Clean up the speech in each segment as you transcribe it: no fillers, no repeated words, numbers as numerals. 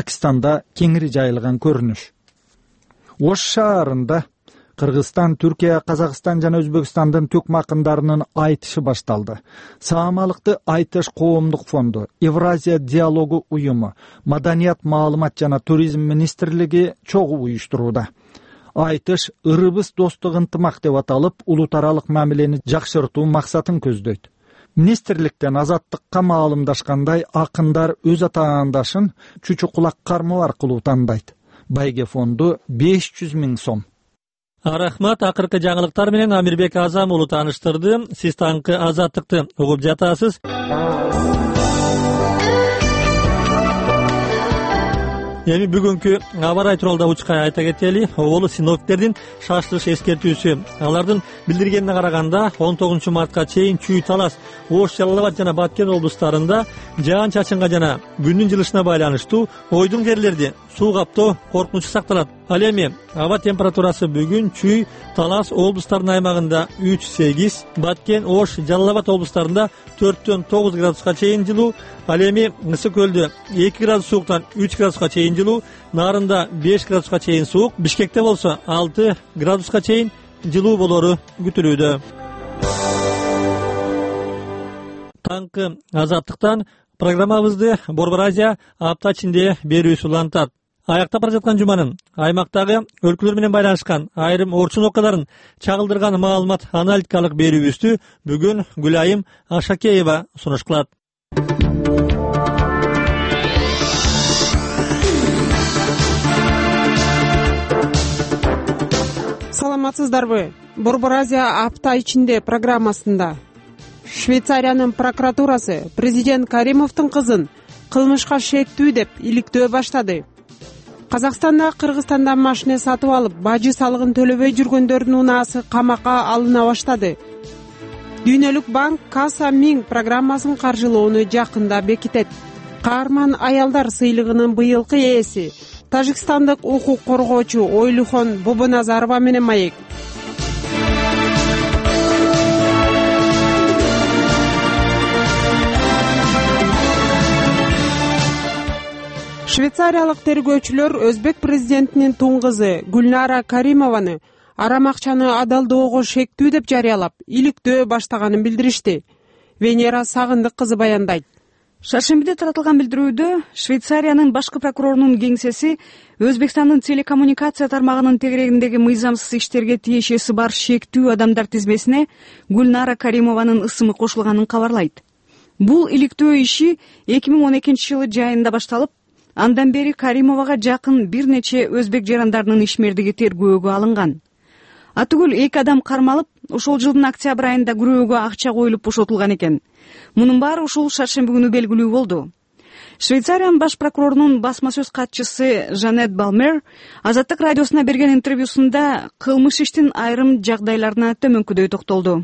Пакистанда кеңири жайылган көрүнүш. Ош шаарында Кыргызстан, Түркия, Казакстан жана Өзбекстандын төкмө акындарынын айтышы башталды. Саамалыкты айтыш коомдук фонду, Евразия диалогу уюму, Маданият, маалымат жана туризм министрлиги чогуу уюштурууда. Айтыш ырыбыз достук ынтымак деп аталып, улут аралык мамилени жакшыртуу максатын көздөйт. Министрликтен азаттыкка маалымдашкандай, акындар өз атаандашын чүчү кулак кармоо аркылуу тандайт. Байге фонду 500 000 сом. Рахмат, акыркы жаңылыктар менен Амирбек Азам уулу тааныштырды. Сиз таңкы азаттыкты угуп жатасыз. Эми бүгүнкү аба ырайы тууралуу да учкай айта кетели. Оболу синоптиктердин шаштырыш эскертүүсү. Алардын билдиргенине караганда 19 мартка чейин Чүй, Талас, Ош, Жалал Абад жана Баткен облустарында жаан-чачынга жана күндүн жылышына байланыштуу ойдун жерлерди суу каптоо коркунучу сакталат. Ал эми аба температурасы бүгүн Чүй, Талас облустарынын аймагында 3-8, Баткен, Ош, Жалал Абад облустарында 4-9 градуска чейин жылуу. Ал эми Ысык көлдө 2 градус сууктан 3 градуска чейин жылуу, Нарында 5 градуска чейин суук, Бишкекте болсо 6 градуска чейин жылуу болору күтүлүүдө. Таңкы азаттыктан программабызды Борбор Азия апта ичинде берүүсү улантат. Аяктап бара жаткан жуманын аймактагы өлкөлөр менен байланышкан айрым орчун окуяларын чагылдырган маалымат аналитикалык берүүбүздү бүгүн Гүлайым Ашакеева сунуш кылат. Саламатсыздарбы? Борбор Азия апта ичинде программасында Швейцариянын прокуратурасы президент Каримовдун кызын кылмышка шектүү деп иликтөө баштады. Казакстанда Кыргызстандан машина сатып алып, бажы салыгын төлөбөй жүргөндөрдүн унаасы камакка алына баштады. Дүйнөлүк банк Каса Миң программасын каржылоону жакында бекитет. Каарман аялдар сыйлыгынын быйылкы ээси тажикстандык укук коргоочу Ойлухон Бобоназарова менен маек. Швейцариялык тергөөчүлөр өзбек президентинин туң кызы Гүлнара Каримованы арам акчаны адалдоого шектүү деп жарыялап, иликтөө баштаганын билдиришти. Венера Сагындык кызы баяндайт. Шаршембиде таратылган билдирүүдө Швейцариянын башкы прокурорунун кеңсеси Өзбекстандын телекоммуникация тармагынын тегерегиндеги мыйзамсыз иштерге тиешеси бар шектүү адамдар тизмесине Гүлнара Каримованын ысымы кошулганын кабарлайт. Бул иликтөө иши 2012 жылы жайында башталып, андан бери Каримовага жакын бир нече өзбек жарандарынын ишмердиги тергөөгө алынган. Атүгүл 2 адам кармалып, ошол жылдын октябрь айында күрөөгө акча коюлуп бошотулган экен. Мунун баары ушул шаршемби күнү белгилүү болду. Швейцариянын баш прокурорунун басма сөз катчысы Жанет Балмер Азаттык радиосуна берген интервьюсунда кылмыш иштин айрым жагдайларына төмөнкүдөй токтолду.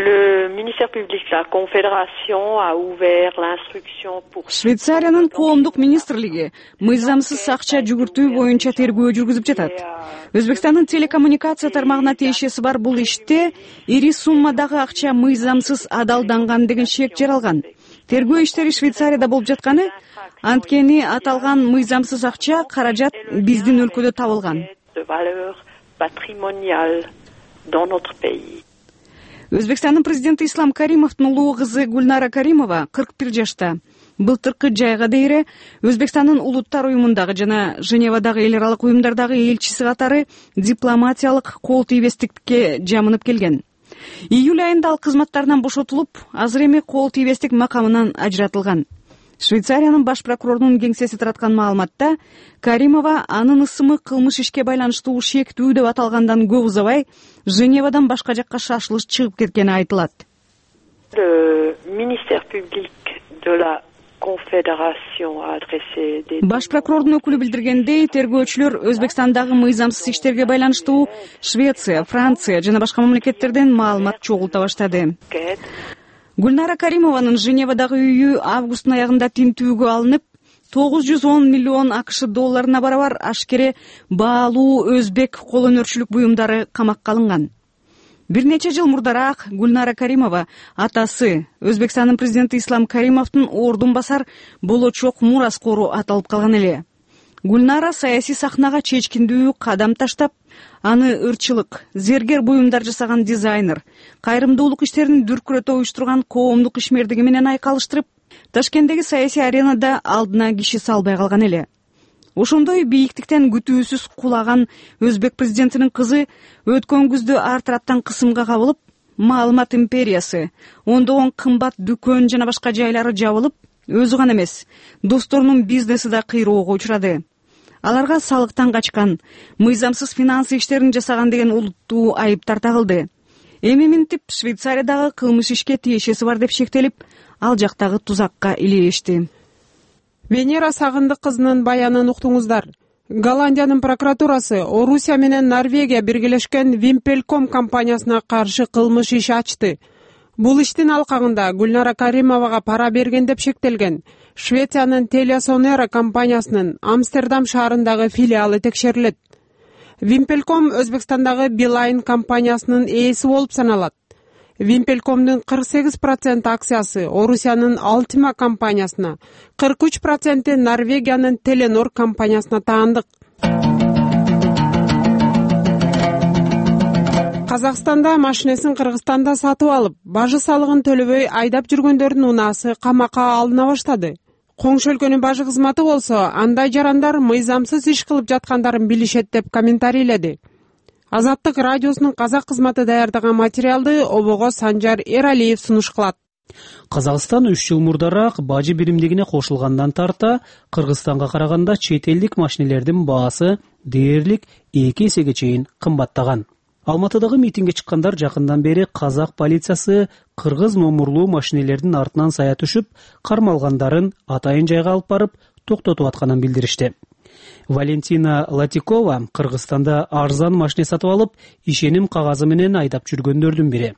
Швейцариянын коомдук министрлиги мыйзамсыз акча жүгүртүү боюнча тергөө жүргүзүп жатат. Өзбекстандын телекоммуникация тармагына тиешеси бар бул иште ири суммадагы акча мыйзамсыз адалданган деген шек жаралган. Тергөө иштери Швейцарияда болуп жатканы, анткени аталган мыйзамсыз акча каражат биздин өлкөдө табылган. Өзбекстандын президенти Ислам Каримовдун улуу кызы Гүлнара Каримова 41 жашта. Былтыркы жайга дейре Өзбекстандын улуттар уюмундагы жана Женевадагы эл аралык уюмдардагы элчиси катары дипломатиялык кол тийбестикке жамынып келген. Июль айында ал кызматтарынан бошотулуп, азыр эми кол тийбестик макамынан ажыратылган. Швейцариянын баш прокурорунун кеңсеси тараткан маалыматта Каримова анын ысымы кылмыш ишке байланыштуу шектүү деп аталгандан көп узабай Женевадан башка жакка шашылыш чыгып кеткени айтылат. Баш прокурордун өкүлү билдиргендей, тергөөчүлөр Өзбекстандагы мыйзамсыз иштерге байланыштуу Швеция, Франция жана башка мамлекеттерден маалымат чогулта баштады. Гүлнара Каримованын Женевадагы үйү августтун аягында тинтүүгө алынып, 910 миллион АКШ долларына барабар ашкере баалуу өзбек кол өнөрчүлүк буюмдары камакка алынган. Бир нече жыл мурдараак Гүлнара Каримова атасы Өзбекстандын президенти Ислам Каримовдун ордун басар болочок мураскору аталып калган эле. Гүлнара саясий сахнага чечкиндүү кадам таштап, аны ырчылык, зергер буюмдар жасаган дизайнер, кайрымдуулук иштерин дүркүрөтө уюштурган коомдук ишмердиги менен айкалыштырып, Ташкенттеги саясий аренада алдына киши салбай калган эле. Ошондой бийиктиктен күтүүсүз кулаган Өзбек президентинин кызы өткөн күздө ар тараптан кысымга кабылып, маалымат империясы, ондогон кымбат дүкөн жана башка жайлары жабылып, өзү гана эмес, досторунун бизнеси да кыйроого учурады. Аларга салыктан качкан, мыйзамсыз финансы иштерин жасаган деген улуттуу айыптар тагылды. Эми минтип Швейцариядагы кылмыш ишке тиешеси бар деп шектелип, ал жактагы тузакка илешти. Венера Сагындык кызынын баянын уктуңуздар. Голландиянын прокуратурасы Орусия менен Норвегия биргелешкен Вимпелком компаниясына каршы кылмыш иш ачты. Бул иштин алкагында Гүлнара Каримовага пара берген деп шектелген Швециянын Телесонера компаниясынын Амстердам шаарындагы филиалы текшерилет. Вимпелком Өзбекстандагы Билайн компаниясынын ээси болуп саналат. Вимпелкомдун 48% акциясы Орусиянын Алтима компаниясына, 43% Норвегиянын Теленор компаниясына таандык. Казакстанда машинесин Кыргызстанда сатып алып, бажы салыгын төлөбөй айдап жүргөндөрдүн унаасы камакка алына баштады. Коңшу өлкөнүн бажы кызматы болсо, андай жарандар мыйзамсыз иш кылып жаткандарын билишет деп комментарийледи. Азаттык радиосунун казак кызматы даярдаган материалды обого Санжар Эралиев сунуш кылат. Казакстан 3 жыл мурдараак бажы биримдигине кошулгандан тарта Кыргызстанга караганда чет элдик машинелердин баасы дээрлик 2 эсеге чейин кымбаттаган. Алматыдагы митингге чыккандар жакындан бери казак полициясы кыргыз номурлуу машинелердин артынан сая түшүп, кармалгандарын атайын жайга алып барып токтотуп атканын билдиришти. Валентина Латикова Кыргызстанда арзан машине сатып алып, ишеним кагазы менен айдап жүргөндөрдүн бири.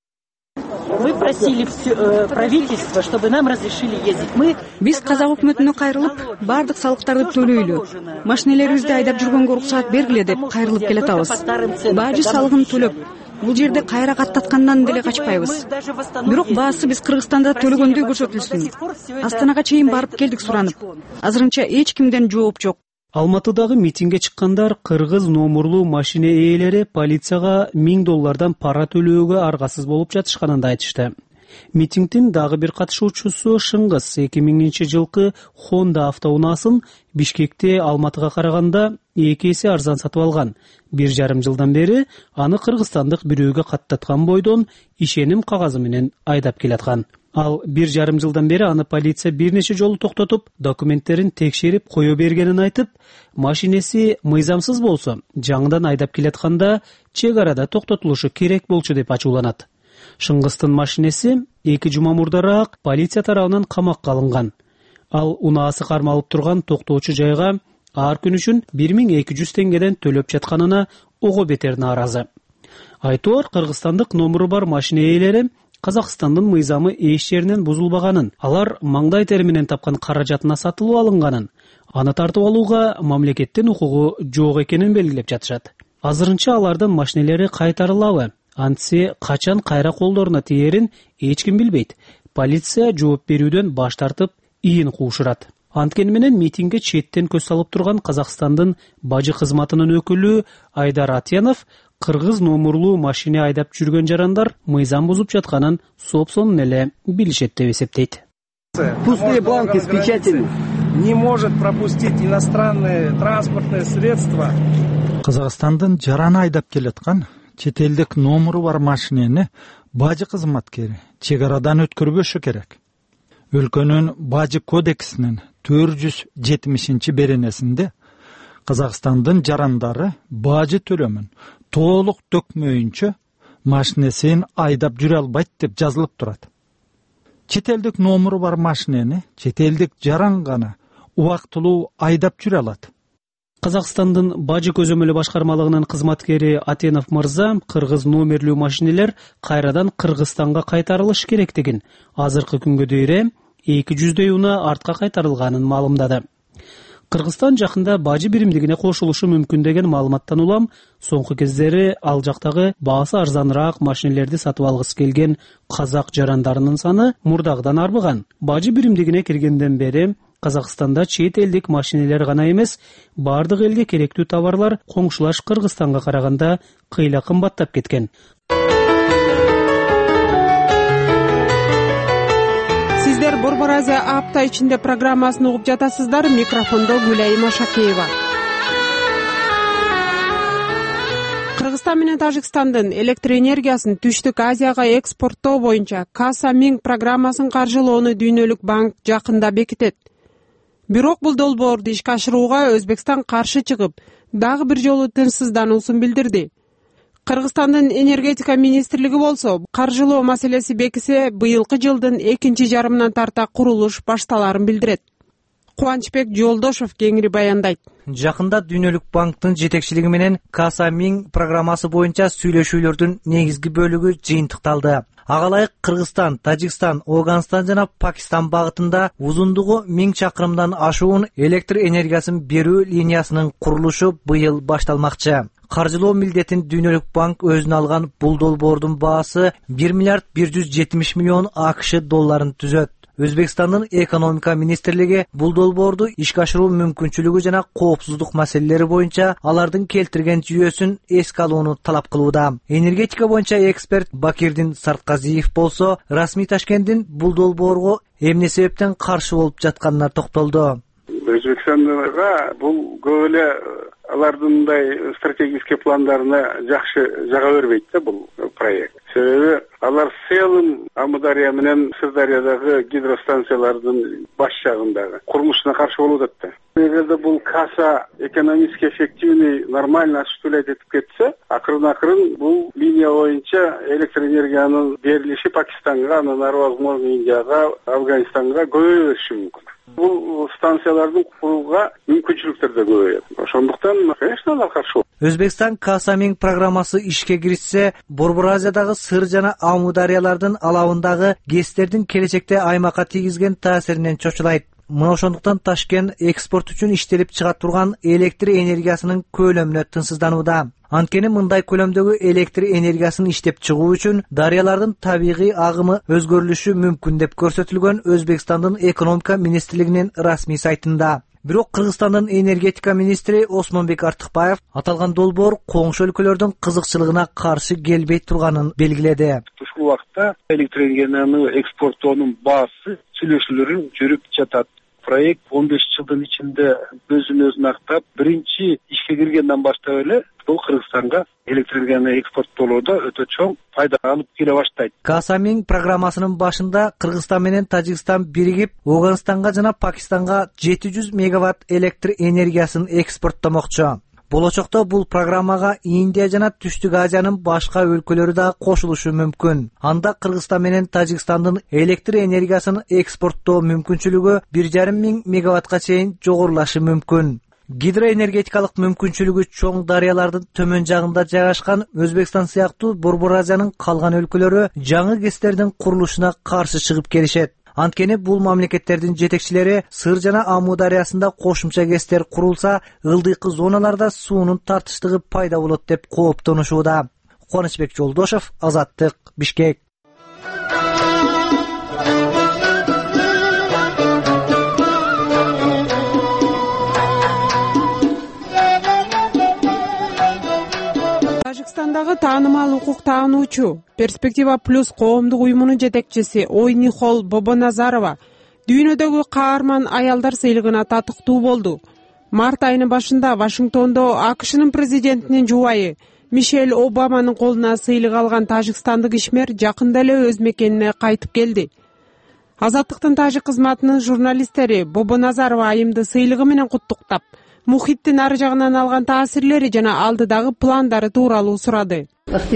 Вы просили правительство, чтобы нам разрешили ездить. Биз казак өкмөтүнө кайрылып, бардык салыктарды төлөйлү. Машинелерибизди айдап жүргөнгө уруксат бергиле деп кайрылып келатабыз. Бажы салыгын төлөп, бул жерде кайра каттаткандан деле качпайбыз. Бирок баасы биз Кыргызстанда төлөгөндөй көрсөтүлсүн. Астанага чейин барып келдик суранып. Азырынча эч кимден жооп жок. Алматыдагы митингге чыккандар кыргыз номурлуу машине ээлери полицияга $1000 пара төлөөгө аргасыз болуп жатышканын да айтышты. Митингдин дагы бир катышуучусу Шыңгыз 2000-жылкы Honda автоунаасын Бишкекте Алматыга караганда 2 эсе арзан сатып алган. 1,5 жылдан бери аны кыргызстандык бирөөгө каттаткан бойдон ишеним кагазы менен айдап келаткан. Ал 1,5 жылдан бери аны полиция бир нече жолу токтотуп, документтерин текшерип кое бергенин айтып, машинеси мыйзамсыз болсо, жаңыдан айдап келатканда чек арада токтотулушу керек болчу деп ачууланат. Шыңгыстын машинеси 2 жума мурдараак полиция тарабынан камакка алынган. Ал унаасы кармалып турган токтоочу жайга ар күн үчүн 1200 теңгеден төлөп жатканына ого бетер нааразы. Айтор кыргызстандык номуру бар машина ээлери Казакстандын мыйзамы эч жеринен бузулбаганын, алар маңдай тери менен тапкан каражатына сатылып алынганын, аны тартып алууга мамлекеттин укугу жок экенин белгилеп жатышат. Азырынча алардын машинелери кайтарылабы, антсе качан кайра колдоруна тиерин эч ким билбейт. Полиция жооп берүүдөн баш тартып, ийин куушурат. Анткени менен митингге четтен көз салып турган Казакстандын бажы кызматынын өкүлү Айдар Атьянов кыргыз номурлуу машине айдап жүргөн жарандар мыйзам бузуп жатканын сопсонун эле билишет деп эсептейт. Пустые бланки с печатями не может пропустить иностранные транспортные средства. Казакстандын жараны айдап келаткан чет элдик номуру бар машинени бажы кызматкери чек арадан өткөрбөшү керек. Өлкөнүн бажы кодексинин 470-беренесинде Казакстандын жарандары бажы төлөмүн толук төкмөйүнчө машинесин айдап жүрө албайт деп жазылып турат. Чет элдик номуру бар машинени чет элдик жаран гана убактылуу айдап жүрө алат. Казакстандын бажы көзөмөлү башкармалыгынын кызматкери Атенов мырза кыргыз номерлүү машинелер кайрадан Кыргызстанга кайтарылыш керектигин, азыркы күнгө дейин 200 уна артка кайтарылганын маалымдады. Кыргызстан жакында бажы биримдигине кошулушу мүмкүн деген маалыматтан улам соңку кездери ал жактагы баасы арзаныраак машинелерди сатып алгысы келген казак жарандарынын саны мурдагыдан арбыган. Бажы биримдигине киргенден бери Казакстанда чет элдик машинелер гана эмес, бардык элге керектүү товарлар коңшулаш Кыргызстанга караганда кыйла кымбаттап кеткен. Сиздер Борбор Азия апта ичинде программасын угуп жатасыздар. Микрофондо Гүлайым Ашакеева. Кыргызстан менен Тажикстандын электр энергиясын Түштүк Азияга экспорттоо боюнча Каса-Мing программасын каржылоону Дүйнөлүк банк жакында бекитет. Бирок бул долбоорду ишке ашырууга Өзбекстан каршы чыгып, дагы бир жолу тынчсыздануусун билдирди. Кыргызстандын энергетика министрлиги болсо, каржылоо маселеси бекисе, быйылкы жылдын экинчи жарымынан тарта курулуш башталарын билдирет. Кубанычбек Жолдошов кеңири баяндайт. Жакында Дүйнөлүк банктын жетекчилиги менен Каса-Ming программасы боюнча сүйлөшүүлөрдүн негизги бөлүгү жыйынтыкталды. Ага ылайык Кыргызстан, Тажикстан, Афганистан жана Пакистан багытында узундугу 1000 чакырымдан ашуун электр энергиясын берүү линиясынын курулушу быйыл башталмакчы. Каржылоо милдетин Дүйнөлүк банк өзүнө алган бул долбоордун баасы 1 миллиард 170 миллион АКШ долларын түзөт. Өзбекстандын экономика министрлиги бул долбоорду ишке ашыруу мүмкүнчүлүгү жана коопсуздук маселелери боюнча алардын келтирген жүйөсүн эске алууну талап кылууда. Энергетика боюнча эксперт Бакирдин Сартказиев болсо, расмий Ташкенттин бул долбоорго эмне себептен каршы болуп жатканына токтолду. Өзбекстанга бул көп эле алардын мындай стратегический пландарына жакшы жага бербейт да бул проект. Себеби алар Селым, Амудария менен Сырдариядагы гидростанциялардын баш жагындагы курулушуна каршы болуп атат. Эгерде бул Каса экономически эффективный, нормально осуществлять этип кетсе, акырын бул линия боюнча электр энергиянын берилиши Пакистанга, анан ары возможно Индияга, Афганистанга көбөйө бериши мүмкүн. Бул станциялардын курууга мүмкүнчүлүктөр да көбөйөт. Ошондуктан, конечно, алар каршы. Өзбекстан Каса-Ming программасы ишке киришсе, Борбор Азиядагы Сыр жана Амудариялардын алабындагы ГЭСтердин келечекте аймакка тийгизген таасиринен чочулайт. Мына ошондуктан Ташкент экспорт үчүн иштелип чыга турган электр энергиясынын көлөмүнө тынчсызданууда. Анткени мындай көлөмдөгү электр энергиясын иштеп чыгуу үчүн дарыялардын табигый агымы өзгөрүлүшү мүмкүн деп көрсөтүлгөн Өзбекстандын экономика министрлигинин расмий сайтында. Бирок Кыргызстандын энергетика министри Осмонбек Артыкбаев аталган долбоор коңшу өлкөлөрдүн кызыкчылыгына каршы келбей турганын белгиледи. Ушул убакта электр энергияны экспорттоонун баасы сүйлөшүүлөрү жүрүп жатат. Проект 15 жылдын ичинде өзүн актап, биринчи ишке киргенден баштап эле бул Кыргызстанга электр энергияны экспорттоодо өтө чоң пайда алып келе баштайт. Каса-Ming программасынын башында Кыргызстан менен Тажикстан биригип, Афганистанга жана Пакистанга 700 мегаватт электр энергиясын экспорттомокчу. Болочокто бул программага Индия жана Түштүк Азиянын башка өлкөлөрү да кошулушу мүмкүн. Анда Кыргызстан менен Тажикстандын электр энергиясын экспорттоо мүмкүнчүлүгү 1500 мегаваттка чейин жогорулашы мүмкүн. Гидроэнергетикалык мүмкүнчүлүгү чоң дарыялардын төмөн жагында жайгашкан Өзбекстан сыяктуу Борбор Азиянын калган өлкөлөрү жаңы ГЭСтердин курулушуна каршы чыгып келишет. Анткени бул мамлекеттердин жетекчилери Сыр жана Аму дарыясында кошумча ГЭСтер курулса, ылдыйкы зоналарда суунун тартыштыгы пайда болот деп кооптонушууда. Кубанычбек Жолдошов, Азаттык, Бишкек. Тажикстандагы таанымал укук таануучу, Перспектива Плюс коомдук уюмунун жетекчиси Ойнихол Бобоназарова дүйнөдөгү каарман аялдар сыйлыгына татыктуу болду. Март айынын башында Вашингтондо АКШнын президентинин жубайы Мишель Обаманын колуна сыйлык алган тажикстандык ишмер жакында эле өз мекенине кайтып келди. Азаттыктын тажик кызматынын журналисттери Бобоназарова айымды сыйлыгы менен куттуктап, мухиттин ары жагынан алган таасирлери жана алдыдагы пландары тууралуу сурады.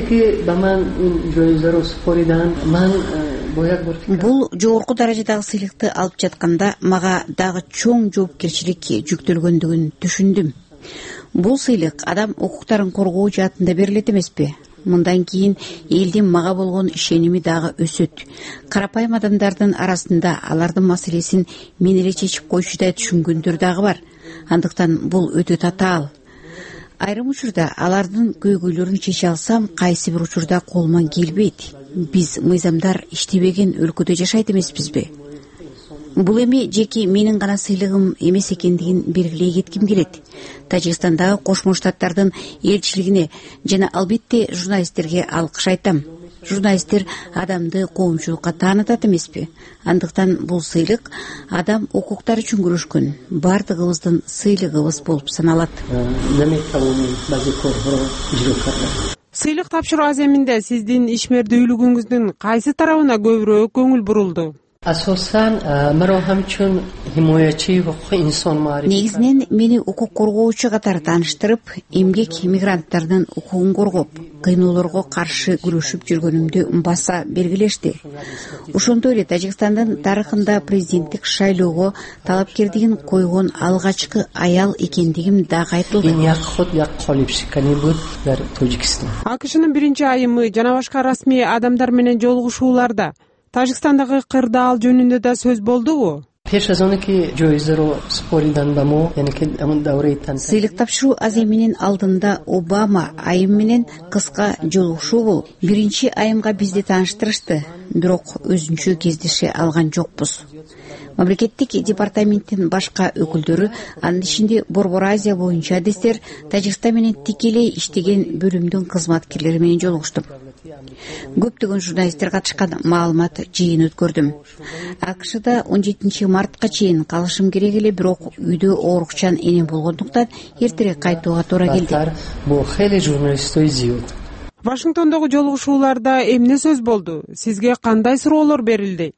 Бул жогорку даражадагы сыйлыкты алып жатканда мага дагы чоң жоопкерчилик жүктөлгөндүгүн түшүндүм. Бул сыйлык адам укуктарын коргоо жаатында берилет эмеспи? Мындан кийин элдин мага болгон ишеними дагы өсөт. Карапайым адамдардын арасында алардын маселесин мен эле чечип койчудай түшүнгөндөр дагы бар. Андыктан бул өтө татаал. Айрым учурда алардын көйгөйлөрүн чече алсам, кайсы бир учурда колуман келбейт. Биз мыйзамдар иштебеген өлкөдө жашайт эмеспизби? Бул эми жеке менин гана сыйлыгым эмес экендигин белгилей кетким келет. Тажикстандагы Кошмо Штаттардын элчилигине жана албетте журналисттерге алкыш айтам. Журналисттер адамды коомчулукка таанытат эмеспи? Андыктан бул сыйлык адам укуктары үчүн күрөшкөн бардыгыбыздын сыйлыгыбыз болуп саналат. Сыйлык тапшыруу аземинде сиздин ишмердүүлүгүңүздүн кайсы тарабына көбүрөөк көңүл бурулду? Негизинен мени укук коргоочу катары тааныштырып, эмгек мигранттардын укугун коргоп, кыйноолорго каршы күрөшүп жүргөнүмдү баса белгилешти. Ошондой эле Тажикстандын тарыхында президенттик шайлоого талапкердигин койгон алгачкы аял экендигим дагы айтылды. АКШнын биринчи айымы жана башка расмий адамдар менен жолугушууларда Тажикстандагы кырдаал жөнүндө да сөз болдубу? Сыйлык тапшыруу аземинин алдында Обама айым менен кыска жолугушуу болуп, биринчи айымга бизди тааныштырышты, бирок өзүнчө кездеше алган жокпуз. Мамлекеттик департаменттин башка өкүлдөрү, анын ичинде Борбор Азия боюнча адистер, Тажикстан менен тикелей иштеген бөлүмдүн кызматкерлери менен жолугуштум. Көптөгөн журналисттер катышкан маалымат жыйын өткөрдүм. АКШда 17 мартка чейин калышым керек эле, бирок үйдө оорукчан энем болгондуктан эртерээк кайтууга туура келди. Вашингтондогу жолугушууларда эмне сөз болду? Сизге кандай суроолор берилди?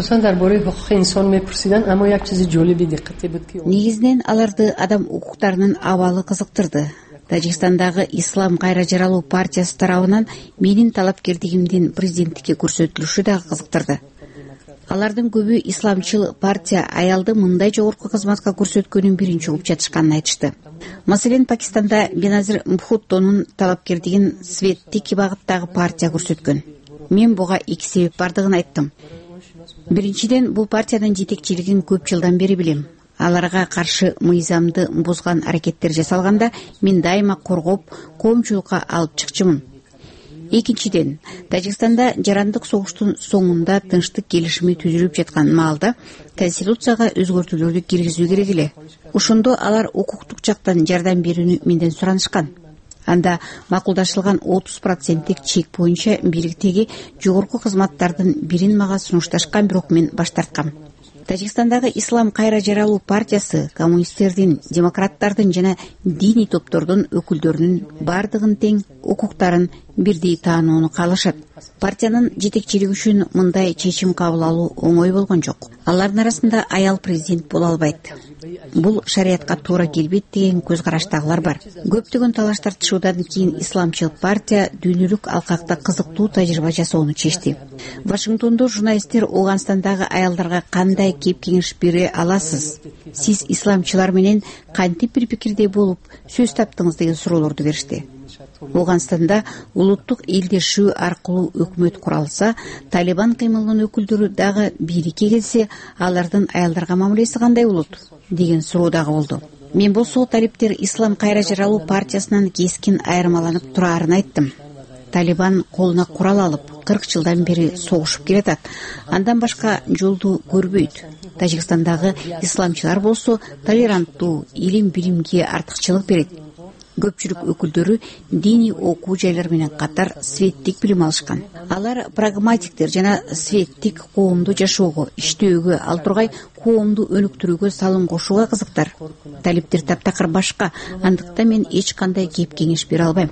Негизинен аларды адам укуктарынын абалы кызыктырды. Тажикстандагы Ислам кайра жаралуу партиясы тарабынан менин талапкердигимдин президенттикке көрсөтүлүшү дагы кызыктырды. Алардын көбү исламчыл партия аялды мындай жогорку кызматка көрсөткөнүн биринчи угуп жатышканын айтышты. Маселен, Пакистанда Беназир Бхуттонун талапкердигин светтик багыттагы партия көрсөткөн. Мен буга эки себеп бардыгын айттым. Биринчиден, бул партиянын жетекчилигин көп жылдан бери билем. Аларга каршы мыйзамды бузган аракеттер жасалганда мен дайыма коргоп, коомчулукка алып чыкчумун. Экинчиден, Тажикстанда жарандык согуштун соңунда тынчтык келишими түзүлүп жаткан маалда конституцияга өзгөртүүлөрдү киргизүү керек эле. Ошондо алар укуктук жактан жардам берүүнү менден суранышкан. Анда макулдашылган 30% чек боюнча бийликтеги жогорку кызматтардын бирин мага сунушташкан, бирок мен баш тарткам. Тажикстандагы Ислам кайра жаралуу партиясы коммунисттердин, демократтардын жана диний топтордун өкүлдөрүнүн бардыгын тең укуктарын бирдей таанууну каалашат. Партиянын жетекчилиги үчүн мындай чечим кабыл алуу оңой болгон жок. Алардын арасында аял президент боло албайт. Бул шариятка туура келбейт деген көз караштагылар бар. Көптөгөн талаш тартышуудан кийин исламчыл партия дүйнөлүк алкакта кызыктуу тажрыйба жасоону чечти. Вашингтондо журналисттер Ауганстандагы аялдарга кандай кеп кеңеш бере аласыз? Сиз исламчылар менен кантип бир пикирде болуп сөз таптыңыз деген суроолорду беришти. Ауганстанда улуттук элдешүү аркылуу өкмөт куралса, Талибан кыймылынын өкүлдөрү дагы бийликке келсе, алардын аялдарга мамилеси кандай болот деген суроо дагы болду. Мен болсо талиптер Ислам кайра жаралуу партиясынан кескин айырмаланып турарын айттым. Талибан колуна курал алып 40 жылдан бери согушуп келатат. Андан башка жолду көрбөйт. Тажикстандагы исламчылар болсо толеранттуу, илим-билимге артыкчылык берет. Көпчүлүк өкүлдөрү диний окуу жайлар менен катар светтик билим алышкан. Алар прагматиктер жана светтик коомду жашоого, иштөөгө, ал тургай коомду өнүктүрүүгө салым кошууга кызыктар. Талиптер таптакыр башка, андыктан мен эч кандай кеп кеңеш бере албайм.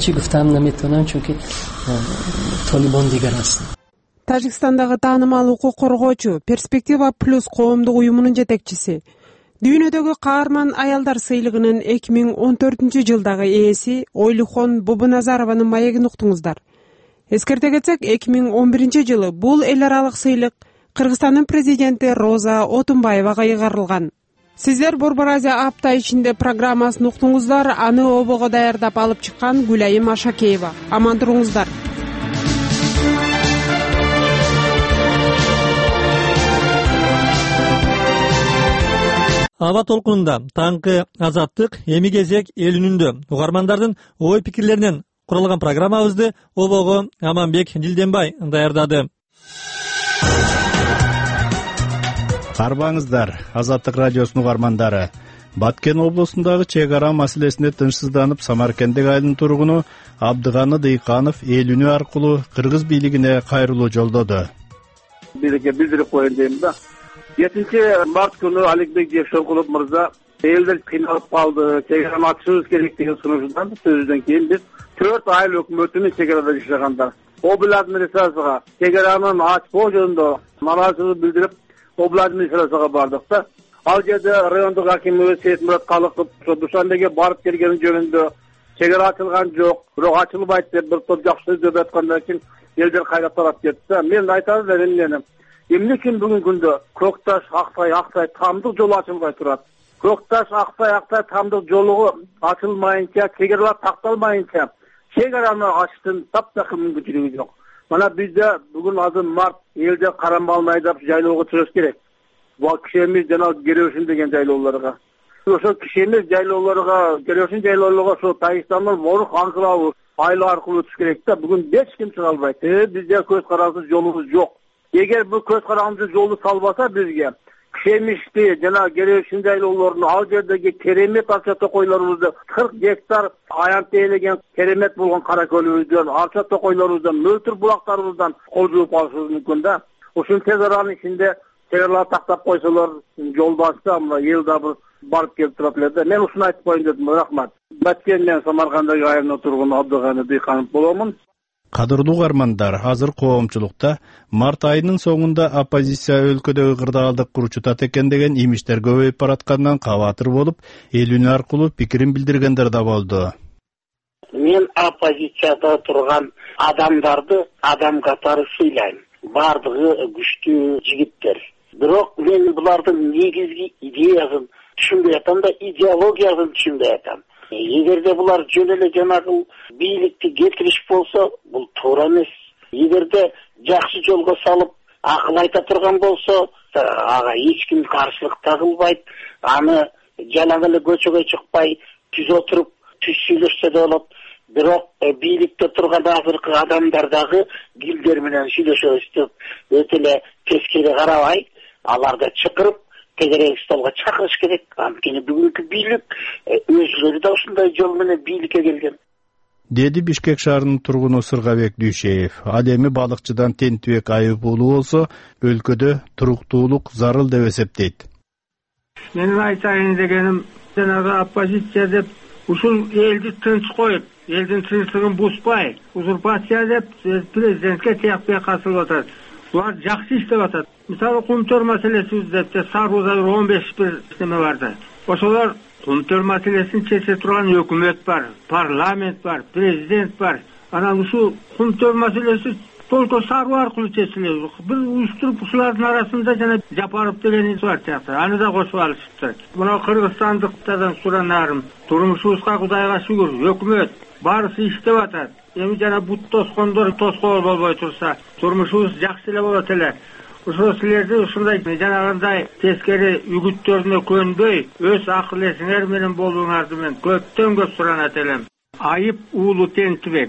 Тажикстандагы таанымал укук коргоочу Перспектива Плюс коомдук уюмунун жетекчиси, дүйнөдөгү каарман аялдар сыйлыгынын 2014 жылдагы ээси Ойлухон Бубуназарованын маегин уктуңуздар. Эскерте кетсек, 2011 жылы бул эл аралык сыйлык Кыргызстандын президенти Роза Отунбаевага ыйгарылган. Сиздер Борбор Азия апта ичинде программасын уктуңуздар. Аны обого даярдап алып чыккан Гүлайым Ашакеева. Аман туруңуздар. Аба толкунунда таңкы Азаттык, эми кезек эл үнүндө угармандардын ой пикирлеринен куралган программабызды обого Аманбек Дилденбай даярдады. Карбаңыздар, Азаттык радиосунун угармандары. Баткен облусундагы чек ара маселесине тынчсызданып, Самаркендик айылынын тургуну Абдыганы Дыйканов элүүнү аркылуу кыргыз бийлигине кайрылуу жолдоду. Бийликке билдирип коеюн дейм да. 7 март күнү Аликбек Жекшенкулов мырза элдер кыйналып калды, чек араны ачышыбыз керек деген сунуштан сөздөн кийин биз 4 айыл өкмөтүнүн чек арада жашагандар. Обл администрацияга чек аранын ачпоо жөнүндө нааразычылык билдирип, Обл администрацияга бардык да. Ал жерде райондук акимибиз Сейитмурат Калыков Душанбеге барып келген жөнүндө чек ара ачылган жок, бирок ачылбайт деп бир топ жакшы деп аткандан кийин элдер кайрап тарап кетти. Мен айтам элем, эмне үчүн бүгүнкү күндө Көкташ, Аксай тамдык жолу ачылбай турат? Көкташ, Аксай тамдык жолу ачылмайынча, чек аралар такталмайынча чек араны ачтын таптакыр мүмкүнчүлүгү жок. Мана бизде бүгүн азыр март элде Карамбал айдап жайлоого чыгыш керек. Бул кишемиз жана Керешин деген жайлоолорго. Ошо кишемиз жайлоолорго, Керешин жайлоолорго ошо Тагистандан Морук Аңкылабы айыл аркылуу өтүш керек да. Бүгүн эч ким чыга албайт. Бизде көз карандуу жолубуз жок. Эгер бул көз карандуу жолду салбаса бизге Кишемишти жана Керешин жайлоолорунун ал жердеги керемет арча токойлорубузду 40 гектар аянт ээлеген керемет болгон кара көлүбүздөн, арча токойлорубуздан, мөлтүр булактарыбыздан кол жууп алышыбыз мүмкүн да. Ушул тез аранын ичинде чек тактап койсолор жол басса мына эл да бир барып келип турат эле да. Мен ушуну айтып коеюн дедим. Рахмат. Баткен мен Самаркандагы айылынын тургуну Абдыганы Дыйканов боломун. Кадырлуу угармандар, азыр коомчулукта март айынын соңунда оппозиция өлкөдөгү кырдаалдык курчутат экен деген имиштер көбөйүп бараткандан кабатыр болуп, элүүнү аркылуу пикирин билдиргендер да болду. Мен оппозицияда турган адамдарды адам катары сыйлайм. Бардыгы күчтүү жигиттер. Бирок мен булардын негизги идеясын түшүнбөй атам да, идеологиясын түшүнбөй атам. Эгерде булар жөн эле жанагы бийликти кетириш болсо, бул туура эмес. Эгерде жакшы жолго салып, акыл айта турган болсо, ага эч ким каршылык да кылбайт. Аны жалаң эле көчөгө чыкпай, түз отуруп, түз сүйлөшсө да болот. Бирок бийликте турган азыркы адамдар дагы гилдер менен сүйлөшөбүз деп өтө эле тескери карабай, аларды чакырып тегерек столго чакырыш керек. Анткени бүгүнкү бийлик өзүлөрү да ушундай жол менен бийликке келген. Деди Бишкек шаарынын тургуну Сыргабек Дүйшеев. Ал эми балыкчыдан Тентибек айыппулуу болсо, өлкөдө туруктуулук зарыл деп эсептейт. Менин айтайын дегеним, жанагы оппозиция деп ушул элди тынч коюп, элдин тынчтыгын бузбай, узурпация деп президентке тиякпай касылып атат. Булар жакшы иштеп атат. Мисалы кумтөр маселеси деп Сарбузда 15 бир неме барды. Ошолор кумтөр маселесин чече турган өкмөт бар, парламент бар, президент бар. Анан ушул кумтөр маселеси только Сарбу аркылуу чечилет. Бир уюштуруп ушулардын арасында жана Жапаров деген бар сыяктуу. Аны да кошуп алышыптыр. Мына кыргызстандыктардан суранарым. Турмушубузга Кудайга шүгүр, өкмөт баарысы иштеп атат. Эми жана бут тоскондор тоскоол болбой турса, турмушубуз жакшы эле болот эле. Ошол силерди ушундай жанагындай тескери үгүттөрүнө көнбөй, өз акыл эсиңер менен болууңарды мен көптөн көп суранат элем. Айып уулу Тентибек,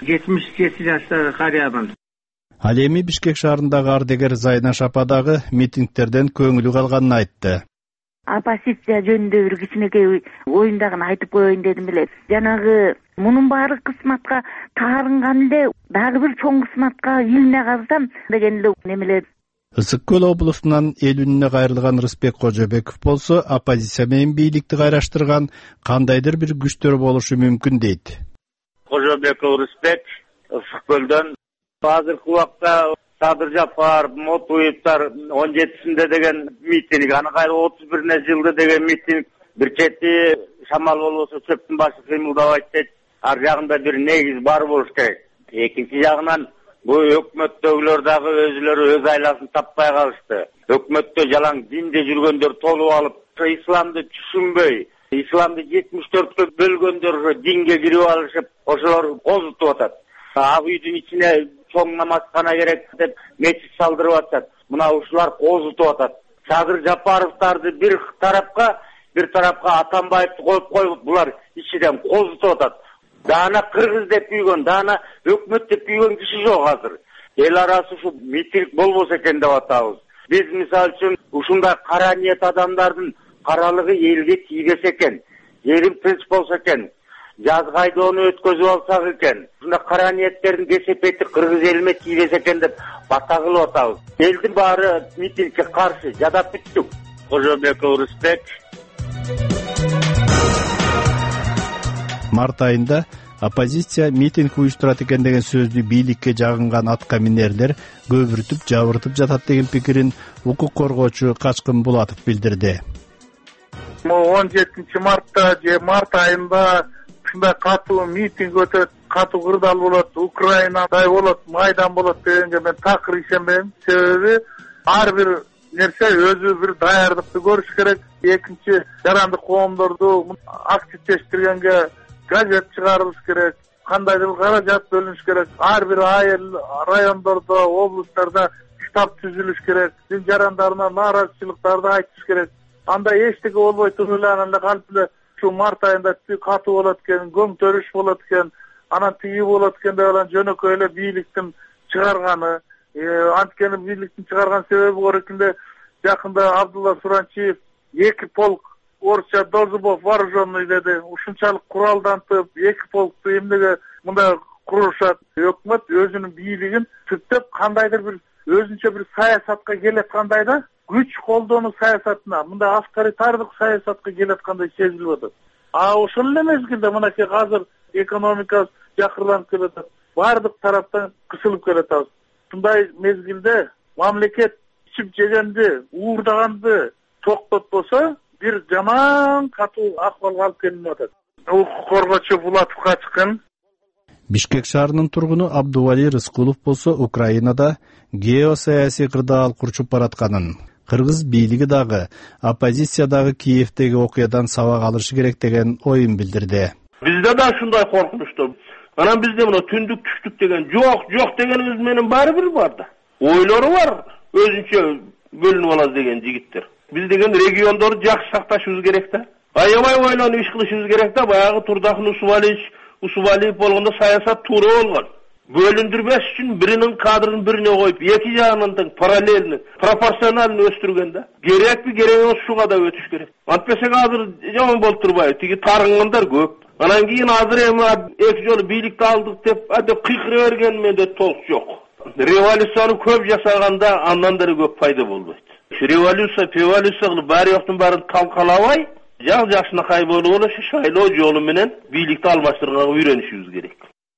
77 жаштагы карыямын. Ал эми Бишкек шаарындагы ардегер Зайнаш апа дагы митингтерден көңүлү калганын айтты. Оппозиция жөнүндө бир кичинекей оюндагын айтып коеюн дедим эле. Жанагы мунун баары кысматка таарынган эле, дагы бир чоң кысматка илине калсам деген эле немелер. Ысык көл облусунан элүүнүнө кайрылган Рыспек Кожобеков болсо, оппозиция менен бийликти кайраштырган кандайдыр бир күчтөр болушу мүмкүн дейт. Кожобеков Рыспек Ысык көлдөн азыркы убакта Садыр Жапар, Мотуевтар 17-синде деген митинг, аны кайра 31-не жылды деген митинг, бир чети шамал болбосо чөптүн башы кыймылдабайт дейт. Ар жагында бир негиз бар болуш керек. Экинчи жагынан бул өкмөттөгүлөр дагы өзүлөрү өз айласын таппай калышты. Өкмөттө жалаң динде жүргөндөр толуп алып, исламды түшүнбөй, исламды 74кө бөлгөндөр динге кирип алышып, ошолор козутуп атат. Ак үйдүн ичине чоң намазкана керек деп мечит салдырып атат. Мына ушулар козутуп атат. Садыр Жапаровдарды бир тарапка Атамбаевди коюп, булар ичиден козутуп атат. Даана кыргыз деп күйгөн, даана өкмөт деп күйгөн киши жок азыр. Эл арасы ушу митинг болбосо экен деп атабыз. Биз мисалы үчүн ушундай кара ниет адамдардын каралыгы элге тийбесе экен, элим тынч болсо экен, жазгы айдоону өткөзүп алсак экен, ушундай кара ниеттердин кесепети кыргыз элине тийбесе экен деп бата кылып атабыз. Элдин баары митингге каршы жадап бүттүк. Кожобеков Рысбек. Март айында оппозиция митинг уюштурат экен деген сөздү бийликке жагынган аткаминерлер көбүртүп жабыртып жатат деген пикирин укук коргоочу Качкын Булатов билдирди. 17 мартта же март айында ушундай катуу митинг өтөт, катуу кырдаал болот, Украинадай болот, майдан болот дегенге мен такыр ишенбейм. Себеби ар бир нерсе өзү бир даярдыкты көрүш керек. Экинчи, жарандык коомдорду активдештиргенге газет чыгарылыш керек, кандайдыр каражат бөлүнүш керек, ар бир айыл райондордо, облустарда штаб түзүлүш керек, дин жарандарына нааразычылыктарды айтыш керек. Анда эчтеке болбой туруп эле анан эле калп эле ушу март айында катуу болот экен, көңтөрүш болот экен, анан тиги болот экен деп анан жөнөкөй эле бийликтин чыгарганы. Анткени бийликтин чыгарган себеби корекинде жакында Абдулла Суранчиев 2 полк орусча Дозубов вооруженный деди. Ушунчалык куралдантып, 2 полкту эмнеге мындай курушат? Өкмөт өзүнүн бийлигин түптөп кандайдыр бир өзүнчө бир саясатка келаткандай да, күч колдонуу саясатына, мындай авторитардык саясатка келаткандай сезилип атат. Ошол эле мезгилде мынакей азыр экономика жакырланып келатат. Бардык тараптан кысылып келатабыз. Ушундай мезгилде мамлекет ичип жегенди, уурдаганды токтотпосо бир жаман катуу акыбалга алып келинип атат. Укук коргоочу Булатов Качкын. Бишкек шаарынын тургуну Абдували Рыскулов болсо Украинада геосаясий кырдаал курчуп баратканын, кыргыз бийлиги дагы, оппозиция дагы Киевдеги окуядан сабак алышы керек деген оюн билдирди. Бизде да ушундай коркунучту. Анан бизде мына түндүк түштүк деген жок дегенибиз менен баары бир бар да. Ойлору бар, өзүнчө бөлүнүп алат деген жигиттер. Биз деген региондорду жакшы сакташыбыз керек да. Аябай ойлонуп иш кылышыбыз керек да. Баягы Турдахын Усубалиев болгондо саясат туура болгон. Бөлүндүрбөш үчүн биринин кадрын бирине коюп, эки жагынан тең параллельно, пропорционально өстүргөн да. Керекпи, керек эмес, ушуга да өтүш керек. Антпесек азыр жаман болуп турбайбы? Тиги тарынгандар көп. Анан кийин азыр эми эки жолу бийликти алдык деп кыйкыра берген менде толк жок. Революцияны көп жасаганда андан да көп пайда болбойт. Революция кылып баары жоктун баарын талкалабай, жакшынакай болуп эле шайлоо жолу менен бийликти алмаштырганга үйрөнүшүбүз керек.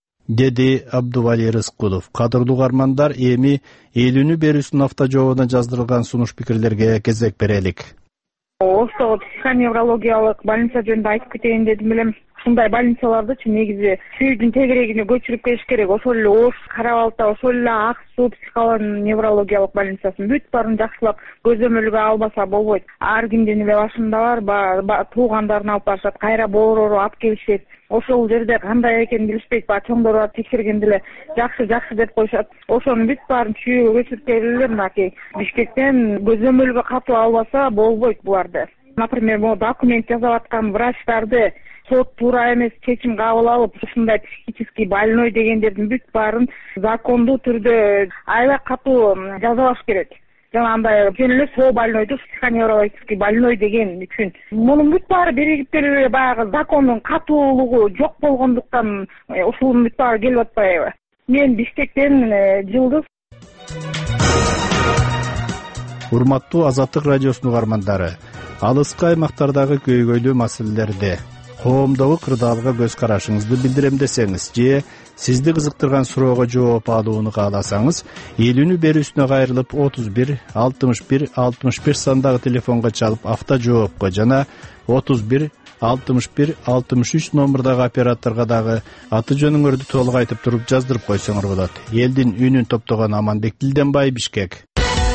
Деди Абдували Рыскулов. Кадырлуу угармандар, эми Элүүнү берүүсүнүн автожообуна жаздырылган сунуш пикирлерге кезек берелик. Ошто психоневрологиялык больница жөнүндө айтып кетейин дедим элем. Ушундай больницалардычы негизи сүйдүн тегерегине көчүрүп келиш керек. Ошол эле Ош, Кара-Балта, ошол эле Ак Суу психоневрологиялык больницасын бүт баарын жакшылап көзөмөлгө албаса болбойт. Ар кимдин эле башында бар, туугандарын алып барышат, кайра боорору алып келишет. Ошол жерде кандай экенин билишпейт, чоңдор барып текшергенде эле жакшы деп коюшат. Ошонун бүт баарын чүйгө көчүрүп келгиле мынакей Бишкектен көзөмөлгө катуу албаса болбойт буларды. Например, могу документ жасап аткан врачтарды сот туура эмес чечим кабыл алып, ушундай психический больной дегендердин бүт баарын закондуу түрдө аябай катуу жазалаш керек. Жана андай жөн эле соо больнойду психоневрологический больной деген үчүн. Мунун бүт баары биригип келип баягы закондун катуулугу жок болгондуктан ушунун бүт баары келип атпайбы? Мен Бишкектен Жылдыз. Урматтуу Азаттык радиосунун угармандары, алыскы аймактардагы көйгөйлүү маселелерди, коомдогу кырдаалга көз карашыңызды билдирем десеңиз же сизди кызыктырган суроого жооп алууну кааласаңыз, Элүүнү берүүсүнө кайрылып 31 61 61 сандагы телефонго чалып автожоопко жана 31 61 63 номурдагы операторго дагы аты жөнүңөрдү толук айтып туруп жаздырып койсоңор болот. Элдин үнүн топтогон Аманбек Дилденбай, Бишкек.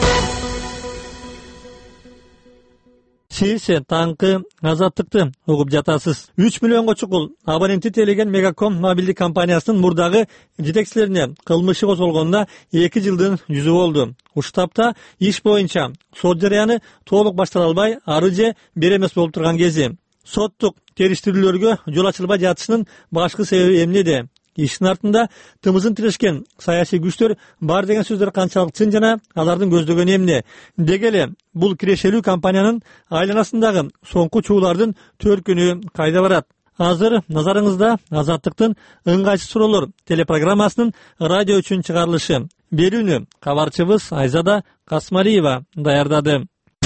Сиз таңкы Азаттыкты угуп жатасыз. 3 миллионго чукул абоненти телеген Мегаком мобилдик компаниясынын мурдагы жетекчилерине кылмышы козголгонуна 2 жылдын жүзү болду. Уштапта иш боюнча сот жарыяны толук баштала албай, ары же бир эмес болуп турган кези. Соттук териштирүүлөргө жол ачылбай жатышынын башкы себеби эмнеде? иштин артында тымызын тирешкен саясий күчтөр бар деген сөздөр канчалык чын жана алардын көздөгөнү эмне? Деги эле бул кирешелүү компаниянын айланасындагы соңку чуулардын төркүнү кайда барат? Азыр назарыңызда Азаттыктын ыңгайсыз суроолор телепрограммасынын радио үчүн чыгарылышы. Берүүнү кабарчыбыз Айзада Касмалиева даярдады.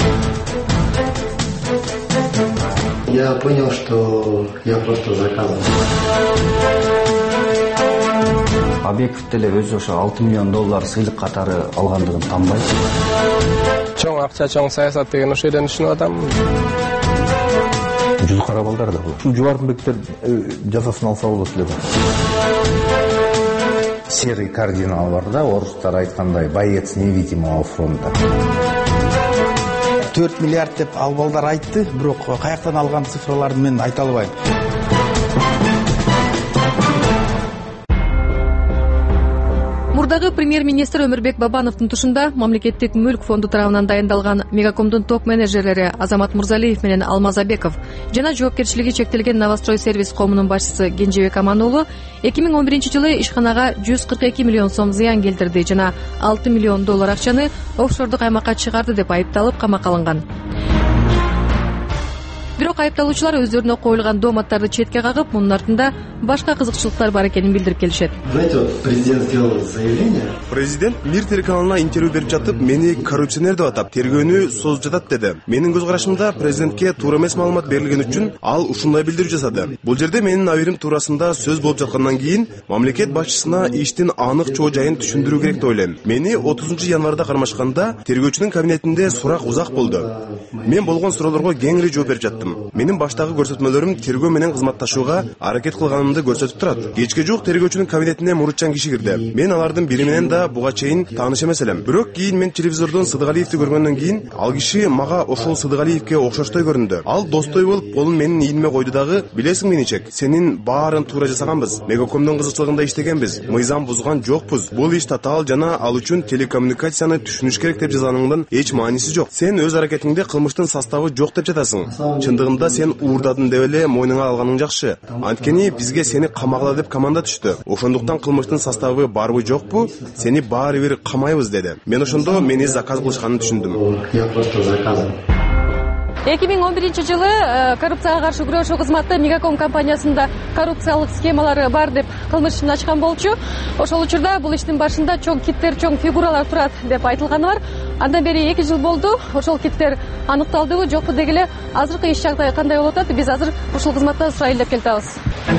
Я понял, что я просто заказан. Абеков деле өзү ошо $6 миллион сыйлык катары алгандыгын танбайт. Чоң акча, чоң саясат деген ошол жерден түшүнүп атам. Жүз кара балдар да бул. Ушул жубартынбектер жазасын алса болот эле да. Серый кардинал бар да, орустар айткандай, боец невидимого фронта. 4 миллиард деп ал балдар айтты, бирок каяктан алган цифраларды мен айта албайм. Мурдагы премьер-министр Өмүрбек Бабановдун тушунда мамлекеттик мүлк фонду тарабынан дайындалган Мегакомдун топ менеджерлери Азамат Мурзалиев менен Алмаз Абеков жана жоопкерчилиги чектелген Новострой сервис коомунун башчысы Кенжебек Амануулу 2011-жылы ишканага 142 миллион сом зыян келтирди жана $6 миллион акчаны офшордук аймакка чыгарды деп айыпталып камакка алынган. Бирок айыпталуучулар өздөрүнө коюлган дооматтарды четке кагып, мунун артында башка кызыкчылыктар бар экенин билдирип келишет. Знаете, вот президент сделал заявление. Президент Мир телеканалына интервью берип жатып, мени коррупционер деп атап, тергөөнү созуп жатат деди. Менин көз карашымда президентке туура эмес маалымат берилген үчүн ал ушундай билдирүү жасады. Бул жерде менин аберим туурасында сөз болуп жаткандан кийин мамлекет башчысына иштин анык чоо жайын түшүндүрүү керек деп ойлойм. Мени 30 январда кармашканда тергөөчүнүн кабинетинде сурак узак болду. Мен болгон суроолорго кеңири жооп берип жаттым. Менин баштагы көрсөтмөлөрүм тергөө менен кызматташууга аракет кылганымды көрсөтүп турат. Кечке жук тергөөчүнүн кабинетине мурутчан киши кирди. Мен алардын бири менен да буга чейин тааныш эмес элем. Бирок кийин мен телевизордон Сыдыгалиевди көргөндөн кийин ал киши мага ошол Сыдыгалиевке окшоштой көрүндү. Ал достой болуп, колун менин ийниме койду дагы, билесиң меничек, сенин баарын туура жасаганбыз. Мегакомдун кызыкчылыгында иштегенбиз. Мыйзам бузган жокпуз. Бул иш татаал жана ал үчүн телекоммуникацияны түшүнүш керек деп жазганыңдын эч мааниси жок. Сен өз аракетиңде кылмыштын составы жок деп жатасың. Чындыгында сен уурдадың деп эле мойнуңа алганың жакшы. Анткени бизге сени камагыла деп команда түштү. Ошондуктан кылмыштын составы барбы жокпу, сени баары бир камайбыз деди. Мен ошондо мени заказ кылышканын түшүндүм. Я просто заказан. 2011-жылы коррупцияга каршы күрөшүү кызматы Мегаком компаниясында коррупциялык схемалары бар деп кылмыш ишин ачкан болчу. Ошол учурда бул иштин башында чоң киттер, чоң фигуралар турат деп айтылганы бар. Андан бери 2 жыл болду. Ошол киттер аныкталдыбы, жокпу дегиле азыркы иш жагдай кандай болуп атат? Биз азыр ушул кызматтан сурайлы деп келтабыз.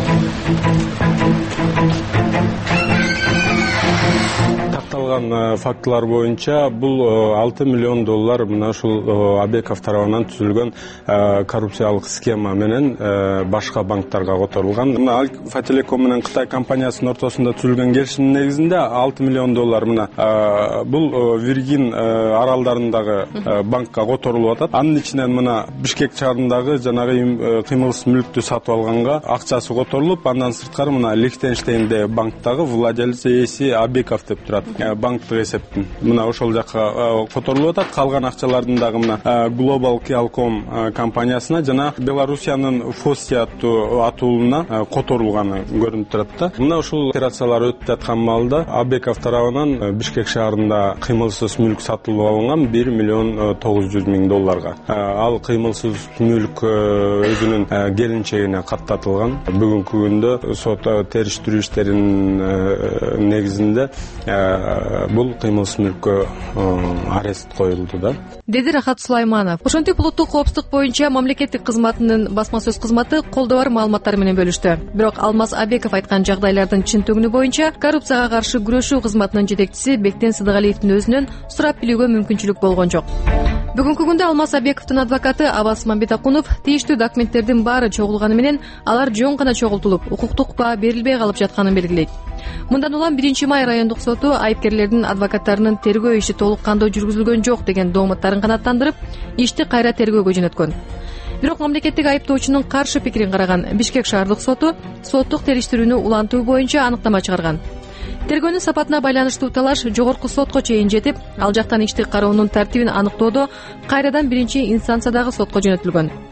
Такталган фактылар боюнча бул $6 миллион мына ушул Абеков тарабынан түзүлгөн коррупциялык схема менен башка банктарга которулган. Мына Альфа Телеком менен Кытай компаниясынын ортосунда түзүлгөн келишимдин негизинде $6 миллион мына бул Виргин аралдарындагы банкка которулуп атат. Анын ичинен мына Бишкек шаарындагы жанагы кыймылсыз мүлктү сатып алганга акчасы которулуп, андан сырткары мына Лихтенштейнде банктагы владелец ээси Абеков деп турат. Банктык эсептин мына ошол жакка которулуп атат. Калган акчалардын дагы мына Global Qualcomm компаниясына жана Белоруссиянын Фости атуулуна которулганы көрүнүп турат да. Мына ушул операциялар өтүп жаткан маалда Абеков тарабынан Бишкек шаарында кыймылсыз мүлк сатылып алынган $1 миллион 900 миң. Ал кыймылсыз мүлк өзүнүн келинчегине каттатылган. Бүгүнкү күндө сот териштирүү иштеринин негизинде бул кыймылсыз мүлккө арест коюлду да. Деди Рахат Сулайманов. Ошентип улуттук коопсуздук боюнча мамлекеттик кызматынын басма сөз кызматы колдо бар маалыматтар менен бөлүштү. Бирок Алмаз Абеков айткан жагдайлардын чынтөгүнү боюнча коррупцияга каршы күрөшүү кызматынын жетекчиси Бектен Сыдыгалиевдин өзүнөн сурап билүүгө мүмкүнчүлүк болгон жок. Бүгүнкү күндө Алмаз Абековдун адвокаты Абас Мамбетакунов тийиштүү документтердин баары чогулганы менен алар жөн гана чогултулуп, укуктук баа берилбей калып жатканын белгилейт. Мындан улам 1-май райондук соту айыпкерлердин адвокаттарынын тергөө иши толук кандуу жүргүзүлгөн жок деген дооматтарын канааттандырып, ишти кайра тергөөгө жөнөткөн. Бирок мамлекеттик айыптоочунун каршы пикирин караган Бишкек шаардык соту соттук териштирүүнү улантуу боюнча аныктама чыгарган. Тергөөнүн сапатына байланыштуу талаш жогорку сотко чейин жетип, ал жактан ишти кароонун тартибин аныктоодо кайрадан 1-инстанциядагы сотко жөнөтүлгөн.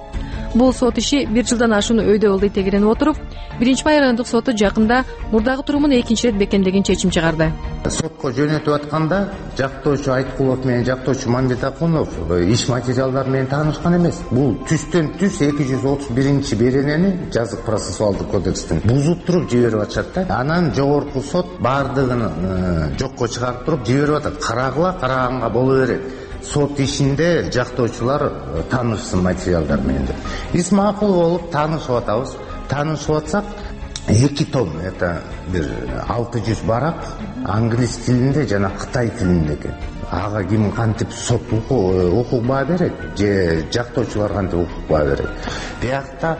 Бул сот иши 1 жылдан ашууну өйдө болду тегеренип отуруп, 1-май райондук соту жакында мурдагы турумун экинчи ирет бекемдеген чечим чыгарды. Сотко жөнөтүп атканда жактоочу Айткулов менен жактоочу Мамбетакунов иш материалдары менен таанышкан эмес. Бул түстөн түз 231 беренени жазык процессуалдык кодекстин бузуп туруп жиберип атышат да. Анан жогорку сот баардыгын жокко чыгарып туруп жиберип атат. Караганга боло берет. Сот ишинде жактоочулар таанышсын материалдар менен деп. Биз макул болуп таанышып атабыз. Таанышып атсак 2 том, это бир 600 барак англис тилинде жана кытай тилинде экен. Ага ким кантип сот укук баа берет же жактоочулар кантип укук баа берет. Биякта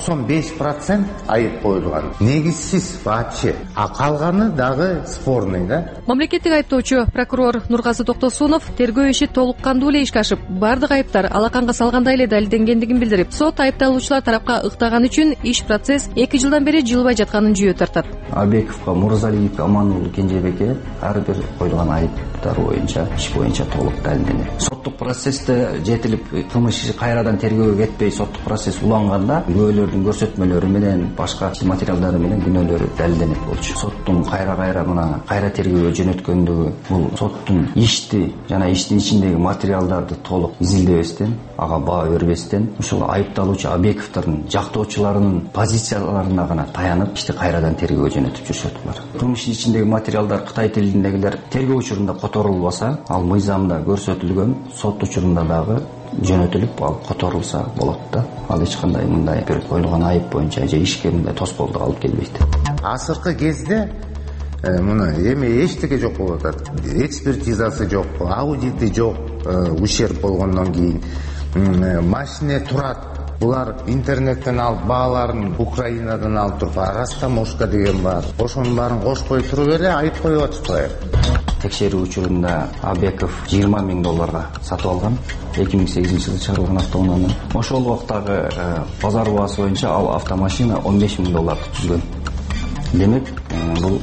95% айып коюлган. Негизсиз вообще. А калганы дагы спорный да. Мамлекеттик айыптоочу прокурор Нургазы Токтосунов тергөө иши толук кандуу эле ишке ашып, бардык айыптар алаканга салгандай эле далилденгендигин билдирип, сот айыпталуучулар тарапка ыктаган үчүн иш процесс 2 жылдан бери жылбай жатканын жүйө тартат. Абековго, Мурзалиевге, Амануулу Кенжебекке ар бир койулган айыптар боюнча иш боюнча толук далилденет. Соттук процессте жетилип кылмыш иши кайрадан тергөөгө кетпей соттук процесс уланганда күбөлөрдүн көрсөтмөлөрү менен башка материалдары менен күнөөлөрү далилденет болчу. Соттун кайра тергөөгө жөнөткөндүгү бул соттун ишти жана иштин ичиндеги материалдарды толук изилдебестен, ага баа бербестен, ушул айыпталуучу Абековдордун жактоочуларынын позицияларына гана таянып ишти кайрадан тергөөгө жөнөтүп жүрүшөт булар. Кылмыштын ичиндеги материалдар Кытай тилиндегилер тергөө учурунда которулбаса, ал мыйзамда көрсөтүлгөн сот учурунда дагы жөнөтүлүп ал которулса болот да. Ал эч кандай мындай бир коюлган айып боюнча же ишке мындай тоскоолдук алып келбейт. Азыркы кезде мына эми эчтеке жок болуп атат. Экспертизасы жок, аудити жок, ущерб болгондон кийин машине турат. Булар интернеттен алып бааларын Украинадан алып туруп, растаможка деген бар. Ошонун баарын кошпой туруп эле айып коюп атышпайбы? Текшерүү учурунда Абеков $20,000 сатып алган. 2008 жылы чыгарылган автоунааны. Ошол убактагы базар баасы боюнча ал автомашина $15,000 түзгөн. Демек, бул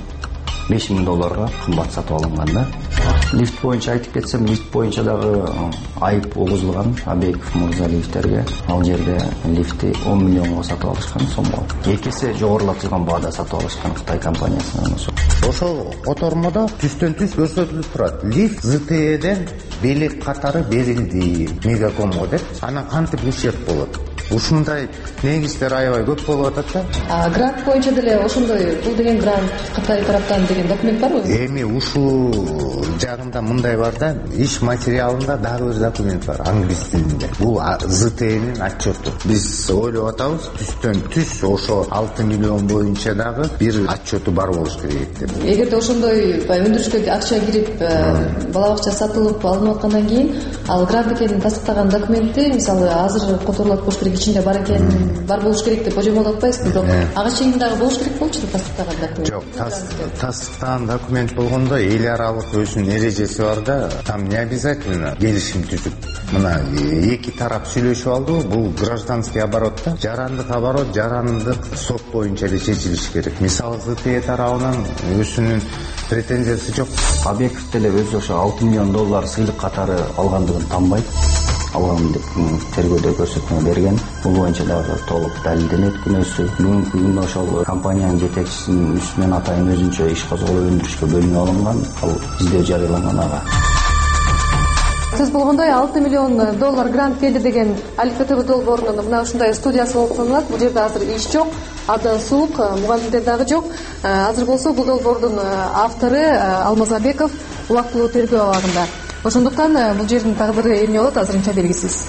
$5,000 кымбат сатып алынган да. Лифт боюнча айтып кетсем, лифт боюнча дагы айып угузулган Абеков, Мурзалиевтерге. Ал жерде лифти 10 миллионго сатып алышкан сомго. Экиси жогорулатылган баада сатып алышкан Кытай компаниясынан. Ошол котормодо түстөн түз көрсөтүлүп турат. Лифт ЗТЭден белек катары берилди Мегакомго деп. Анан кантип ущерб болот? Ушундай негиздер аябай көп болуп атат да. Грант боюнча деле ошондой бул деген грант Кытай тараптан деген документ барбы? Эми ушул жагында мындай бар да, иш материалында дагы бир документ бар, англис тилинде. Бул ЗТЭнин отчету. Биз ойлоп атабыз, түстөн түз ошо 6 миллион боюнча дагы бир отчету бар болуш керек деп. Эгерде ошондой өндүрүшкө акча кирип, бала бакча сатылып алынып аткандан кийин, ал грант экенин тастыктаган документти, мисалы, азыр которулат болуш керек, ичинде бар экен, бар болуш керек деп божомолдоп атпайсызбы? Бирок ага чейин дагы болуш керек болчу тастыктаган документ. Жок, тастыктаган документ болгондо эл аралык өзүнүн эрежеси бар да, там не обязательно келишим түзүп. Мына эки тарап сүйлөшүп алды, бул гражданский оборот да. Жарандык сот боюнча эле чечилиш керек. Мисалы ЗТЭ тарабынан өзүнүн претензиясы жок. Абеков деле өзү ошо $6 миллион сыйлык катары алгандыгын танбайт. Алган деп тергөөдө көрсөтмө берген. Бул боюнча дагы толук далилденет күнөөсү. Бүгүнкү күндө ошол компаниянын жетекчисинин үстүнөн атайын өзүнчө иш козголуп өндүрүшкө бөлүнүп алынган. Ал издөө жарыяланган ага. Сөз болгондой $6 миллион грант келди деген Алиф ТВ долбоорунун мына ушундай студиясы болуп саналат. Бул жерде азыр иш жок, абдан суук, мугалимдер дагы жок. Азыр болсо бул долбоордун автору Алмаз Абеков убактылуу тергөө абагында. Ошондуктан бул жердин тагдыры эмне болот азырынча белгисиз.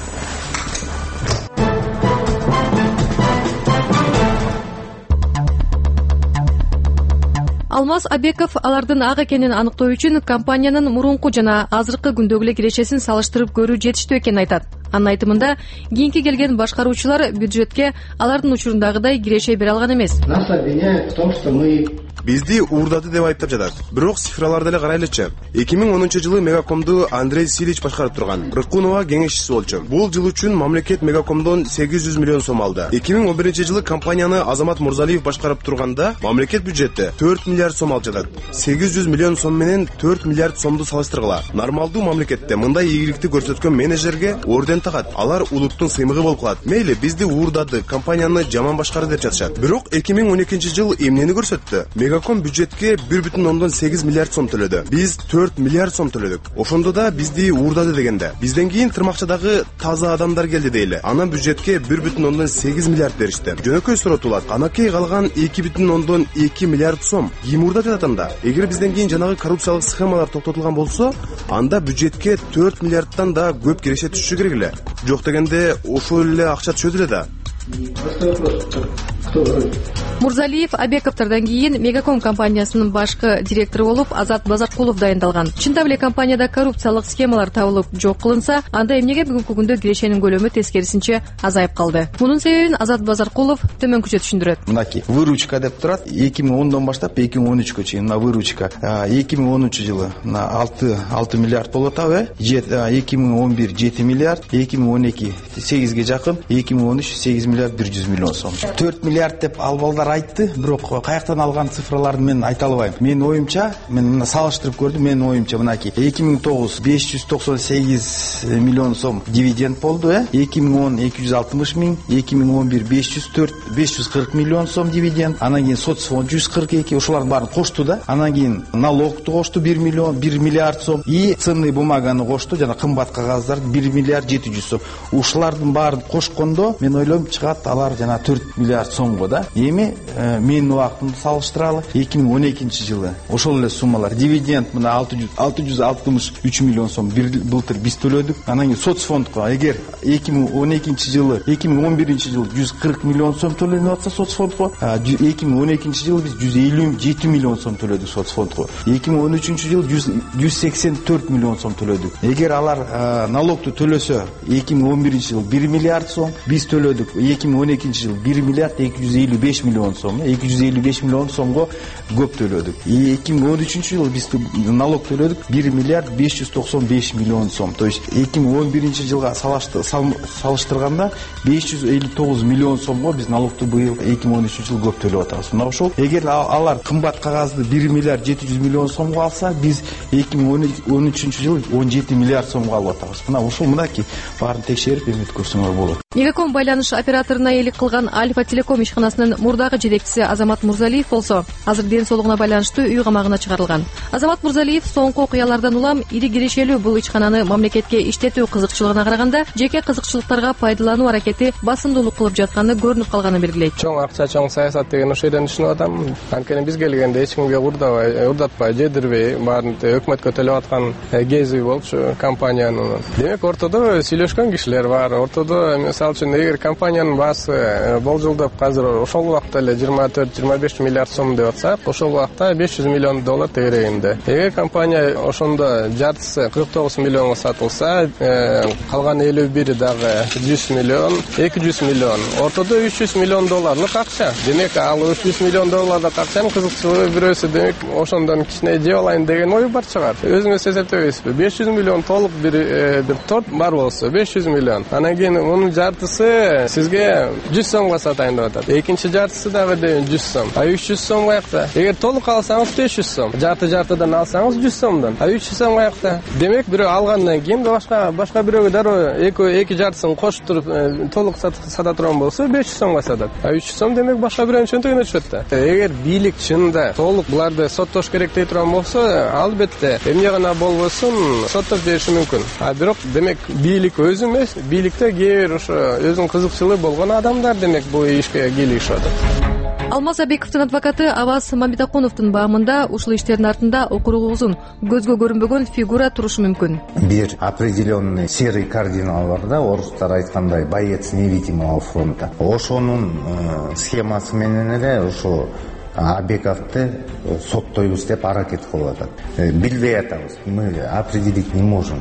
Алмаз Абеков алардын ак экенин аныктоо үчүн компаниянын мурунку жана азыркы күндөгү эле кирешесин салыштырып көрүү жетиштүү экенин айтат. Анын айтымында, кийинки келген башкаруучулар бюджетке алардын учурундагыдай киреше бере алган эмес. Нас обвиняют в том, что мы бизди уурдады деп айыптап жатат. Бирок цифраларды эле карайлычы. 2010-жылы Мегакомду Андрей Силич башкарып турган. Рыкунова кеңешчиси болчу. Бул жыл үчүн мамлекет Мегакомдон 800 миллион сом алды. 2011-жылы компанияны Азамат Мурзалиев башкарып турганда мамлекет бюджети 4 миллиард сом алып жатат. 800 миллион сом менен 4 миллиард сомду салыштыргыла. Нормалдуу мамлекетте мындай ийгиликти көрсөткөн менеджерге орден тагат. Алар улуттун сыймыгы болуп калат. Мейли бизди уурдады, компанияны жаман башкарды деп жатышат. Бирок 2012-жыл эмнени көрсөттү? Мегаком бюджетке 1,8 миллиард сом төлөдү. Биз 4 миллиард сом төлөдүк. Ошондо да бизди уурдады дегенде. Бизден кийин тырмакчадагы таза адамдар келди дейли. Анан бюджетке 1,8 миллиард беришти. Жөнөкөй суротулат. Анакей калган 2,2 миллиард сом ким уурдап жатат анда? Эгер бизден кийин жанагы коррупциялык схемалар токтотулган болсо, анда бюджетке 4 миллиардтан да көп киреше түшүшү керек эле. Жок дегенде ошол эле акча түшөт эле да. Мурзалиев Абековтордон кийин Мегаком компаниясынын башкы директору болуп Азат Базаркулов дайындалган. Чындап эле компанияда коррупциялык схемалар табылып жок кылынса, анда эмнеге бүгүнкү күндө кирешенин көлөмү тескерисинче азайып калды? Мунун себебин Азат Базаркулов төмөнкүчө түшүндүрөт. Мынакей выручка деп турат. 2010дон баштап 2013кө чейин мына выручка 2010-жылы 6 миллиард болуп атабы? 2011 7 миллиард, 2012 8ге жакын, 2013 8 миллиард 100 миллион сом. 4 миллиард деп албалдар айтты, бирок каяктан алган цифраларды мен айта албайм. Менин оюмча, мен салыштырып көрдүм, менин оюмча мынакей 2009 598 миллион сом дивиденд болду, 2010 260 миң, 2011 540 миллион сом дивиденд, анан кийин соцфонд 142, ошолардын баарын кошту да. Анан кийин налогту кошту 1 миллиард сом и ценный бумаганы кошту, жана кымбат кагаздар 1 миллиард 700 сом. Ушулардын баарын кошкондо мен ойлойм чыгат алар жана 4 миллиард сомго да. Эми менин убактымды салыштыралы. 2012-жылы ошол эле суммалар. Дивиденд мына 663 миллион сом былтыр биз төлөдүк. Анан кийин соцфондко эгер 2012-жылы 2011-жылы 140 миллион сом төлөнүп атса соцфондко, 2012-жылы биз 157 миллион сом төлөдүк соцфондко. 2013-жылы 184 миллион сом төлөдүк. Эгер алар налогту төлөсө 2011-жылы 1 миллиард сом, биз төлөдүк 2012-жылы 1 миллиард 255 миллион сом. 255 миллион сомго көп төлөдүк. 2013-жылы биз налог төлөдүк 1 миллиард 595 миллион сом. То есть 2011-жылга салыштырганда 559 миллион сомго биз налогту быйыл 2013-жылы көп төлөп атабыз. Мына ошол эгер алар кымбат кагазды 1 миллиард 700 миллион сомго алса, биз 2013-жылы 17 миллиард сомго алып атабыз. Мына ошол мынакей баарын текшерип эметип көрсөңөр болот. Мегаком байланыш операторуна ээлик кылган Альфа Телеком ишканасынын мурдагы жетекчиси Азамат Мурзалиев болсо, азыр ден соолугуна байланыштуу үй камагына чыгарылган. Азамат Мурзалиев соңку окуялардан улам ири кирешелүү бул ишкананы мамлекетке иштетүү кызыкчылыгына караганда жеке кызыкчылыктарга пайдалануу аракети басымдуулук кылып жатканы көрүнүп калганын белгилейт. Чоң акча, чоң саясат деген ошол жерден түшүнүп атам. Анткени биз келгенде эч кимге урдатпай, жедирбей, баарын өкмөткө төлөп аткан кези болчу компаниянын. Демек ортодо сүйлөшкөн кишилер бар. Ортодо мисалы үчүн эгер компаниянын баасы болжолдоп азыр ошол убакта эле 24-25 миллиард сом деп атсак, ошол убакта 500 миллион доллар тегерегинде. Эгер компания ошондо жартысы 49 миллионго сатылса, калган 51 дагы 100 миллион, 200 миллион. Ортодо 300 миллион долларлык акча. Демек ал 300 миллион долларлык акчанын кызыкчылыгы бирөөсү демек ошондон кичине жеп алайын деген ой бар чыгар. Өзүңүз эсептебейсизби? 500 миллион толук бир торт бар болсо 500 миллион. Анан кийин мунун жартысы сизге 100 сомго сатайын деп атат. Экинчи жартысы дагы 100 сом. 300 сом каякта? Эгер толук алсаңыз 500 сом. Жартыдан алсаңыз 100 сомдон. 300 сом каякта? Демек бирөө алгандан кийин башка бирөөгө дароо эки жартысын коштуруп толук сата турган болсо 500 сомго сатат. 300 сом демек башка бирөөнүн чөнтөгүнө түшөт да. Эгер бийлик чынында толук буларды соттош керек дей турган болсо, албетте эмне гана болбосун соттоп бериши мүмкүн. Бирок демек бийлик өзү эмес, бийликте кээ бир ошо өзүнүн кызыкчылыгы болгон адамдар демек бул ишке кийлигишип атат. Алмаз Абековдун адвокаты Аваз Мамбетакуновдун баамында ушул иштердин артында окуругузун көзгө көрүнбөгөн фигура турушу мүмкүн. Бир определенный серый кардинал бар да, орустар айткандай боец невидимого фронта. Ошонун схемасы менен эле ошо Абековду соттойбуз деп аракет кылып атат. Билбей атабыз. Мы определить не можем.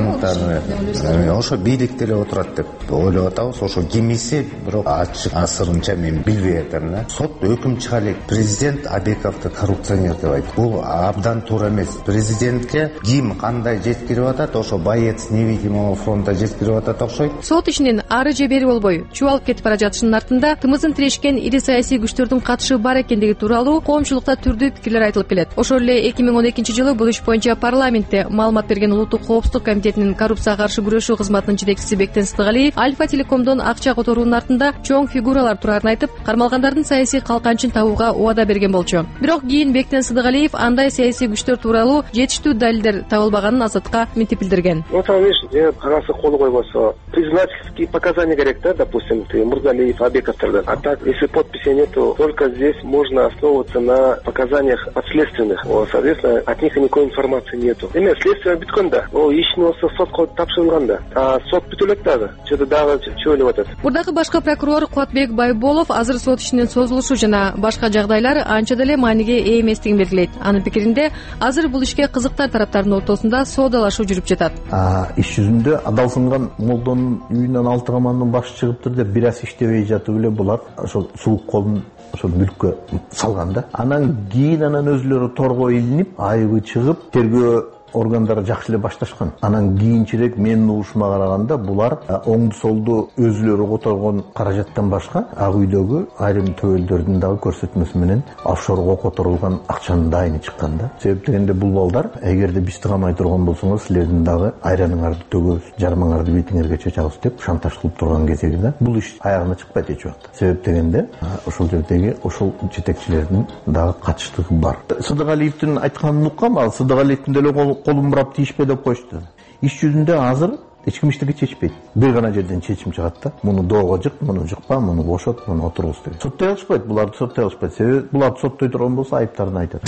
Ошо бийлик деле отурат деп ойлоп атабыз. Ошо ким эсе, бирок ачык асырынча мен билбей атам да. Сот өкүм чыга элек. Президент Абековду коррупционер деп айтты. Бул абдан туура эмес. Президентке ким кандай жеткирип атат, ошо боец невидимого фронта жеткирип атат окшойт. Сот ишинин ары же бери болбой чубалып кетип бара жатышынын артында тымызын тирешкен ири саясий күчтөрдүн катышы бар экендиги тууралуу коомчулукта түрдүү пикирлер айтылып келет. Ошол эле 2012-жылы бул иш боюнча парламентте маалымат берген Улуттук коопсуздук комитетинин коррупцияга каршы күрөшүү кызматынын жетекчиси Бектен Сыдыгалиев Альфа Телекомдон акча которуунун артында чоң фигуралар турарын айтып, кармалгандардын саясий калканчын табууга убада берген болчу. Бирок кийин Бектен Сыдыгалиев андай саясий күчтөр тууралуу жетиштүү далилдер табылбаганын Азаттыкка мынтип билдирген. Там видишь, карасы кол койбосо, признательские показания говорят, да, допустим, ты Мурзалиев, Абековтерден. А так, если подписи нету, только здесь можно основываться на показаниях подследственных. Соответственно, от них никакой информации нету. Именно следствие битконда. Ишиносы сот коюп тапшырылганда. А сот бүтөлөт дагы. Что-то дагы чөө элеп атат. Бурдагы башкы прокурор Кубатбек Байболов азыр сот ишинин созулушу жана башка жагдайлар анча деле мааниге ээ эместигин белгилейт. Анын пикиринде, азыр бул ишке кызыктар тараптардын ортосунда соодалашуу жүрүп жатат. Иш жүзүндө адалсынган молдонун үйүнөн 6 камандын башы чыгыптыр деп бир аз иштебей жатып эле булар ошол сулук колун ошол мүлккө салганда. Анан кийин өзүлөрү торго илинип, айыбы чыгып, тергөө органдары жакшы эле башташкан. Анан кийинчерээк менин угушума караганда булар оңду солду өзүлөрү которгон каражаттан башка ак үйдөгү айрым төбөлдөрдүн дагы көрсөтмөсү менен офшорго которулган акчанын да айны чыккан да. Себеп дегенде бул балдар эгерде биз тыгамай турган болсоңор силердин дагы айраныңарды төгөбүз, жармаңарды бетиңерге чачабыз деп шантаж кылып турган кезеги да. Бул иш аягына чыкпайт эч убакта. Себеп дегенде ошол жердеги ошол жетекчилердин дагы катыштыгы бар. Сыдыгалиевдин айтканын уккам, ал Сыдыгалиевдин деле колун бурап тийишпе деп коюшту. Иш жүзүндө азыр эч ким иштеги чечпейт. Бир гана жерден чечим чыгат да. Муну доого жык, муну жыкпа, муну бошот, муну отургуз деп. Соттой алышпайт, буларды соттой алышпайт. Себеби буларды соттой турган болсо айыптарын айтат.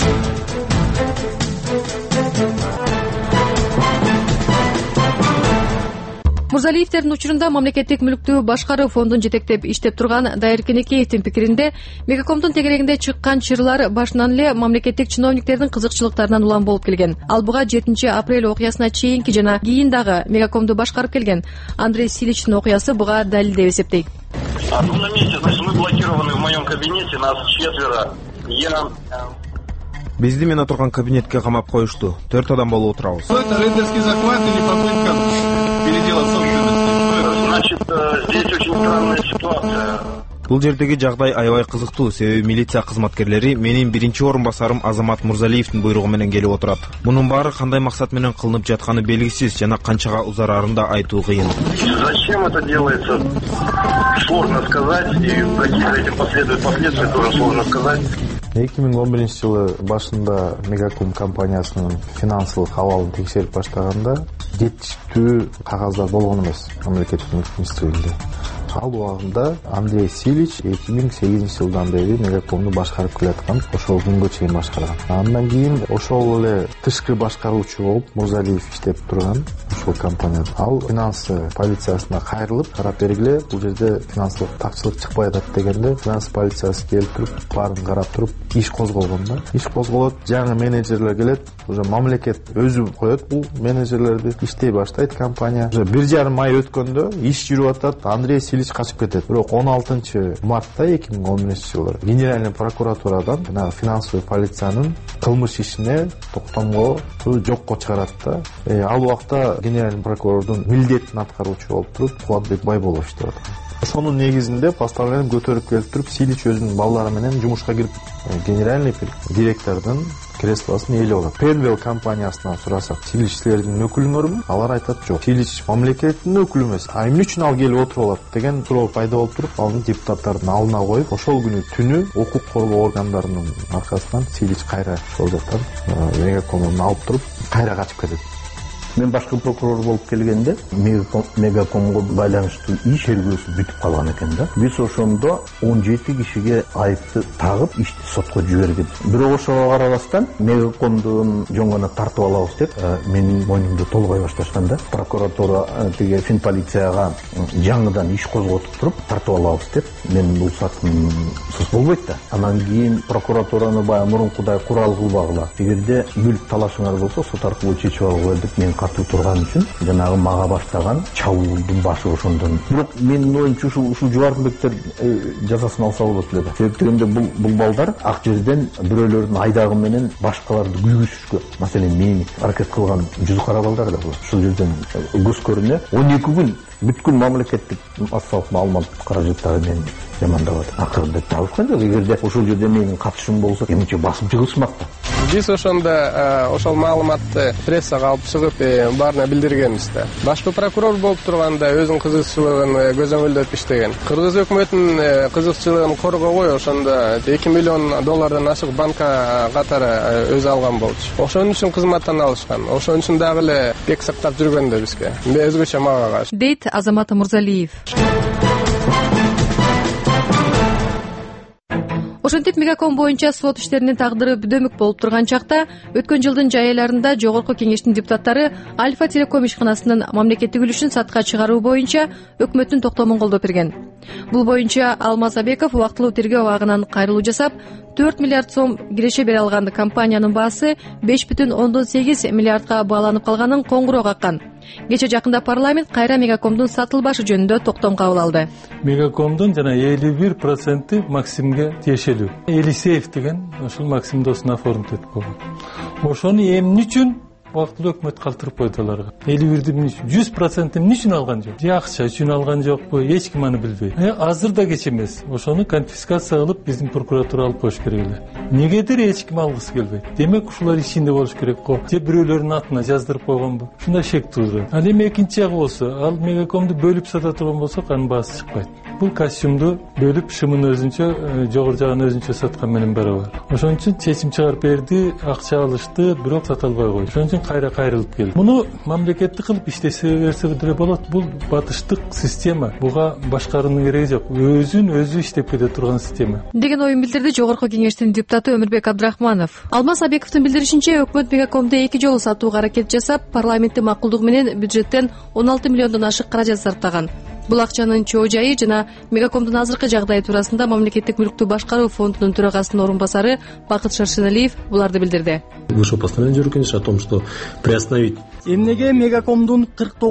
Мурзалиевтердин учурунда мамлекеттик мүлктү башкаруу фондун жетектеп иштеп турган Дайыр Кенекеевдин пикиринде, Мегакомдун тегерегинде чыккан чырлар башынан эле мамлекеттик чиновниктердин кызыкчылыктарынан улам болуп келген. Ал буга 7 апрель окуясына чейинки жана кийин дагы Мегакомду башкарып келген Андрей Силичтин окуясы буга далил деп эсептейт. На месте, значит, мы блокированы в моем кабинете, нас 4. Бизди мен отурган кабинетке камап коюшту. 4 адам болуп отурабыз. Это рейдерский захват или попытка переделать собственность? Значит, здесь очень странная ситуация. Бул жердеги жагдай аябай кызыктуу, себеби милиция кызматкерлери менин биринчи орун басарым Азамат Мурзалиевдин буйругу менен келип отурат. Мунун баары кандай максат менен кылынып жатканы белгисиз жана канчага узарарын да айтуу кыйын. Зачем это делается? Сложно сказать, и какие за этим последуют последствия, тоже сложно сказать. 2011-жылы башында Мегаком компаниясынын финансылык абалын текшерип баштаганда жетиштүү кагаздар болгон эмес мамлекеттик мүлк министрлигинде. Ал убагында Андрей Силич 2008-жылдан бери Мегакомду башкарып келаткан, ошол күнгө чейин башкарган. Андан кийин ошол эле тышкы башкаруучу болуп Мурзалиев иштеп турган ошол компанияда. Ал финансы полициясына кайрылып, карап бергиле, бул жерде финансылык такчылык чыкпай атат дегенде, финанс полициясы келип туруп, баарын карап туруп, иш козголгон да. Иш козголот, жаңы менеджерлер келет, уже мамлекет өзү коет бул менеджерлерди, иштей баштайт компания. Уже 1,5 ай өткөндө иш жүрүп атат, Андрей Силич качып кетет. Бирок 16-мартта 2011-жылы Генеральный прокуратурадан финансовый полициянын кылмыш ишине токтомго жокко чыгарат да. Ал убакта Генеральный прокурордун милдетин аткаруучу болуп туруп Кубатбек Байболов иштеп аткан. Ошонун негизинде постановление көтөрүп келип туруп, Силич өзүнүн балдары менен жумушка кирип, генеральный директордун креслосын ээлеп алат. Пенвел компаниясынан сурасак, Силич силердин өкүлүңөрмү? Алар айтат, жок. Силич мамлекеттин өкүлү эмес. Эмне үчүн ал келип отуруп алат деген суроо пайда болуп туруп, аны депутаттардын алдына коюп, ошол күнү түнү укук коргоо органдарынын аркасынан Силич кайра ошол жактан Мегакомдун алып туруп, кайра качып кетет. Мен башкы прокурор болуп келгенде Мегакомго байланыштуу иш тергөөсү бүтүп калган экен да. Биз ошондо 17 кишиге айыпты тагып ишти сотко жиберген. Бирок ошого карабастан Мегакомдун жоңгона тартып алабыз деп менин мойнумду толгой башташкан да. Прокуратура тиги Финполицияга жаңыдан иш козготуп туруп тартып алабыз деп, мен бул сатымсыз болбойт да. Анан кийин прокуратураны баягы мурункудай курал кылбагыла. Эгерде мүлк талашыңар болсо сот аркылуу чечип алгыла деп мен катуу турган үчүн жанагы мага баштаган чабуулдун башы ошондон. Бирок менин оюмча ушул Жубаркынбектер жазасын алса болот эле да. Себеп дегенде бул балдар ак жерден бирөөлөрдүн айдагы менен башкаларды күйгүзүшкө, маселен мени аракет кылган жүзү кара балдар да бул. Ушул жерден көз көрүнө 12 күн бүткүл мамлекеттик массалык маалымат каражаттары менен жамандап атат. Акырында табышкан жок. Эгерде ошол жерде менин катышым болсо, эмнече басып чыгышмак да. Биз ошондо ошол маалыматты прессага алып чыгып баарына билдиргенбиз да. Башкы прокурор болуп турганда өзүнүн кызыкчылыгын көзөмөлдөп иштеген. Кыргыз өкмөтүнүн кызыкчылыгын коргобой ошондо $2 миллион ашык банка катары өзү алган болчу. Ошон үчүн кызматтан алышкан. Ошон үчүн дагы эле бек сактап жүргөн да бизге. Өзгөчө мага каршы. Дейт Азамат Мурзалиев. Ошентип Мегаком боюнча сот иштеринин тагдыры бүдөмүк болуп турган чакта өткөн жылдын жай айларында Жогорку Кеңештин депутаттары Альфа Телеком ишканасынын мамлекеттик үлүшүн сатка чыгаруу боюнча өкмөттүн токтомун колдоп берген. Бул боюнча Алмаз Абеков убактылуу тергөө абагынан кайрылуу жасап, 4 миллиард сом киреше бере алган компаниянын баасы 5,8 миллиардга бааланып калганын коңгуроо каккан. Кече жакында парламент кайра Мегакомдун сатылбашы жөнүндө токтом кабыл алды. Мегакомдун жана 51% Максимге тиешелүү. Елисеев деген ошол Максим досуна оформить этип койгон. Ошону эмне үчүн убактылуу өкмөт калтырып койду аларга? 100% эмне үчүн алган жок? Же акча үчүн алган жокпу? Эч ким аны билбейт. Азыр да кеч эмес. Ошону конфискация кылып биздин прокуратура алып коюш керек эле. Негедир эч ким алгысы келбейт. Демек ушулар ичинде болуш керек го. Же бирөөлөрдүн атына жаздырып койгонбу? Ушундай шек туудурат. Ал эми экинчи жагы болсо, ал Мегакомду бөлүп сата турган болсо, анын баасы чыкпайт. Бул костюмду бөлүп шымын өзүнчө, жогору жагын өзүнчө саткан менен барабар. Ошон үчүн чечим чыгарып берди, акча алышты, бирок сата албай койду. Ошон үчүн кайра кайрылып келди. Муну мамлекеттик кылып иштесе берсе деле болот. Бул батыштык система. Буга башкаруунун кереги жок. Өзүн-өзү иштеп кете турган система. Деген оюн билдирди Жогорку Кеңештин депутаты Өмүрбек Абдрахманов. Алмаз Абековдун билдиришинче, өкмөт Мегакомду 2 жолу сатууга аракет жасап, парламенттин макулдугу менен бюджеттен 16 миллиондон ашык каражат сарптаган. Бул акчанын чоо жайы жана Мегакомдун азыркы жагдайы туурасында мамлекеттик мүлктү башкаруу фондунун төрагасынын орун басары Бакыт Шаршеналиев буларды билдирди. Вышло постановление Жогорку Кеңеш о том, что приостановить. Эмнеге Мегакомдун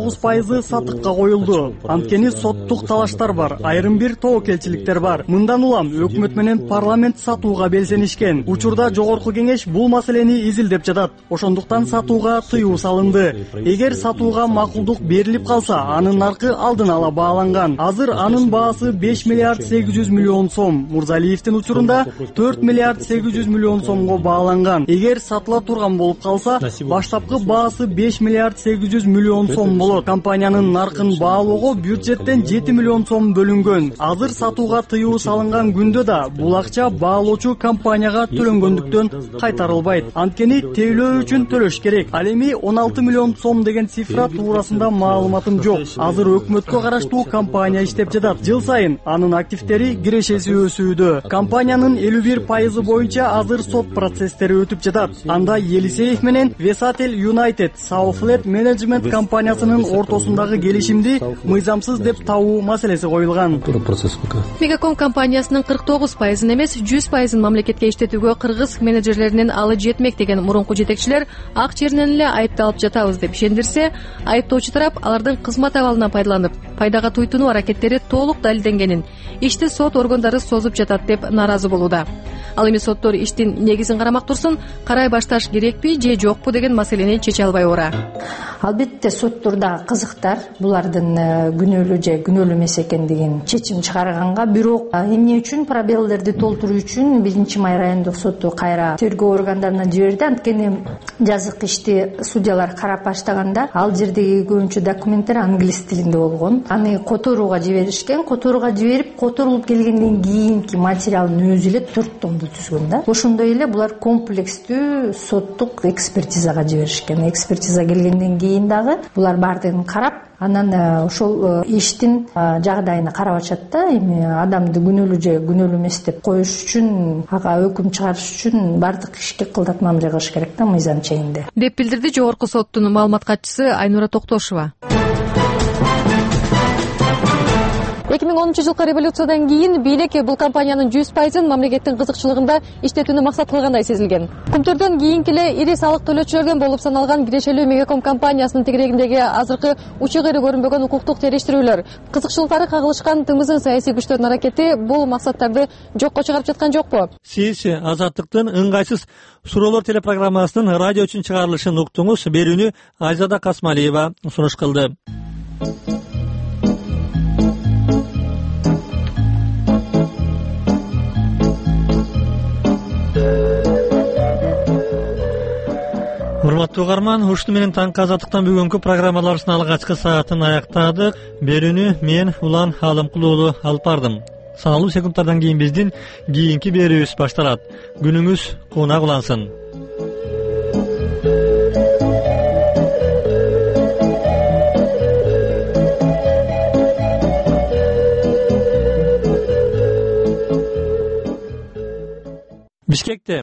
49% сатыкка коюлду? Анткени соттук талаштар бар, айрым бир тобокелчиликтер бар. Мындан улам өкмөт менен парламент сатууга белсенишкен. Учурда Жогорку Кеңеш бул маселени изилдеп жатат. Ошондуктан сатууга тыюу салынды. Эгер сатууга макулдук берилип калса, анын наркы алдын ала бааланган. Азыр анын баасы 5 миллиард 800 миллион сом. Мурзалиевдин учурунда 4 миллиард 800 миллион сомго бааланган. Эгер сатыла турган болуп калса, баштапкы баасы 5 миллиард 800 миллион сом болот. Компаниянын наркын баалоого бюджеттен 7 миллион сом бөлүнгөн. Азыр сатууга тыюу салынган күндө да бул акча баалоочу компанияга төлөнгөндүктөн кайтарылбайт. Анткени тейлөө үчүн төлөш керек. Ал эми 16 миллион сом деген цифра туурасында маалыматым жок. Азыр өкмөткө караштуу компания иштеп жатат. Жыл сайын анын активдери кирешеси өсүүдө. Компаниянын 51% боюнча азыр сот процесстери өтүп жатат. Анда Елисеев менен Vesatel United Southlet Management компаниясынын ортосундагы келишимди мыйзамсыз деп табуу маселеси коюлган. Мегаком компаниясынын 49% эмес 100% мамлекетке иштетүүгө кыргыз менеджерлеринин алы жетмек деген мурунку жетекчилер ак жеринен эле айыпталып жатабыз деп ишендирсе, айыптоочу тарап алардын кызмат абалынан пайдаланып, пайдага туйтунуу аракеттери толук далилденгенин, ишти сот органдары созуп жатат деп нааразы болууда. Ал эми соттор иштин негизин карамак турсун, карай башташ керекпи же жокпу деген маселени чече албай ора. Албетте сотторда кызыктар булардын күнөөлүү же күнөөлүү эмес экендигин чечим чыгарганга, бирок эмне үчүн пробелдерди толтуруу үчүн 1-май райондук соту кайра тергөө органдарына жиберди. Анткени жазык ишти судьялар карап баштаганда ал жердеги көбүнчө документтер англис тилинде болгон. Аны которууга жиберишкен. Которууга жиберип, которулуп келгенден кийинки материалдын өзү эле 4 томду түзгөн да. Ошондой эле булар комплекстүү соттук экспертизага жиберишкен. Экспертиза келгенден кийин дагы булар баардыгын карап, анан ошол иштин жагдайына карап атышат да. Эми адамды күнөөлүү же күнөөлүү эмес деп коюш үчүн, ага өкүм чыгарыш үчүн баардык ишке кылдат мамиле кылыш керек да, мыйзам чегинде, деп билдирди Жогорку соттун маалымат катчысы Айнура Токтошова. 2010 жылкы революциядан кийин бийлик бул компаниянын 100%ын мамлекеттин кызыкчылыгында иштетүүнү максат кылгандай сезилген. Күмтөрдөн кийинки эле ири салык төлөөчүлөрдөн болуп саналган кирешелүү Мегаком компаниясынын тегерегиндеги азыркы учук ири көрүнбөгөн укуктук териштирүүлөр, кызыкчылыктары кагылышкан тымызын саясий күчтөрдүн аракети бул максаттарды жокко чыгарып жаткан жокпу? Сиз Азаттыктын ыңгайсыз суроолор телепрограммасынын радио үчүн чыгарылышын уктуңуз. Берүүнү Айзада Касмалиева сунуш кылды. Урматтуу угарман, ушуну менен таңкы Азаттыктан бүгүнкү программаларыбыздын алгачкы саатын аяктадык. Берүүнү мен Улан Алымкул уулу алып бардым. Саналуу секундтардан кийин биздин кийинки берүүбүз башталат. Күнүңүз кунак улансын. Бишкекте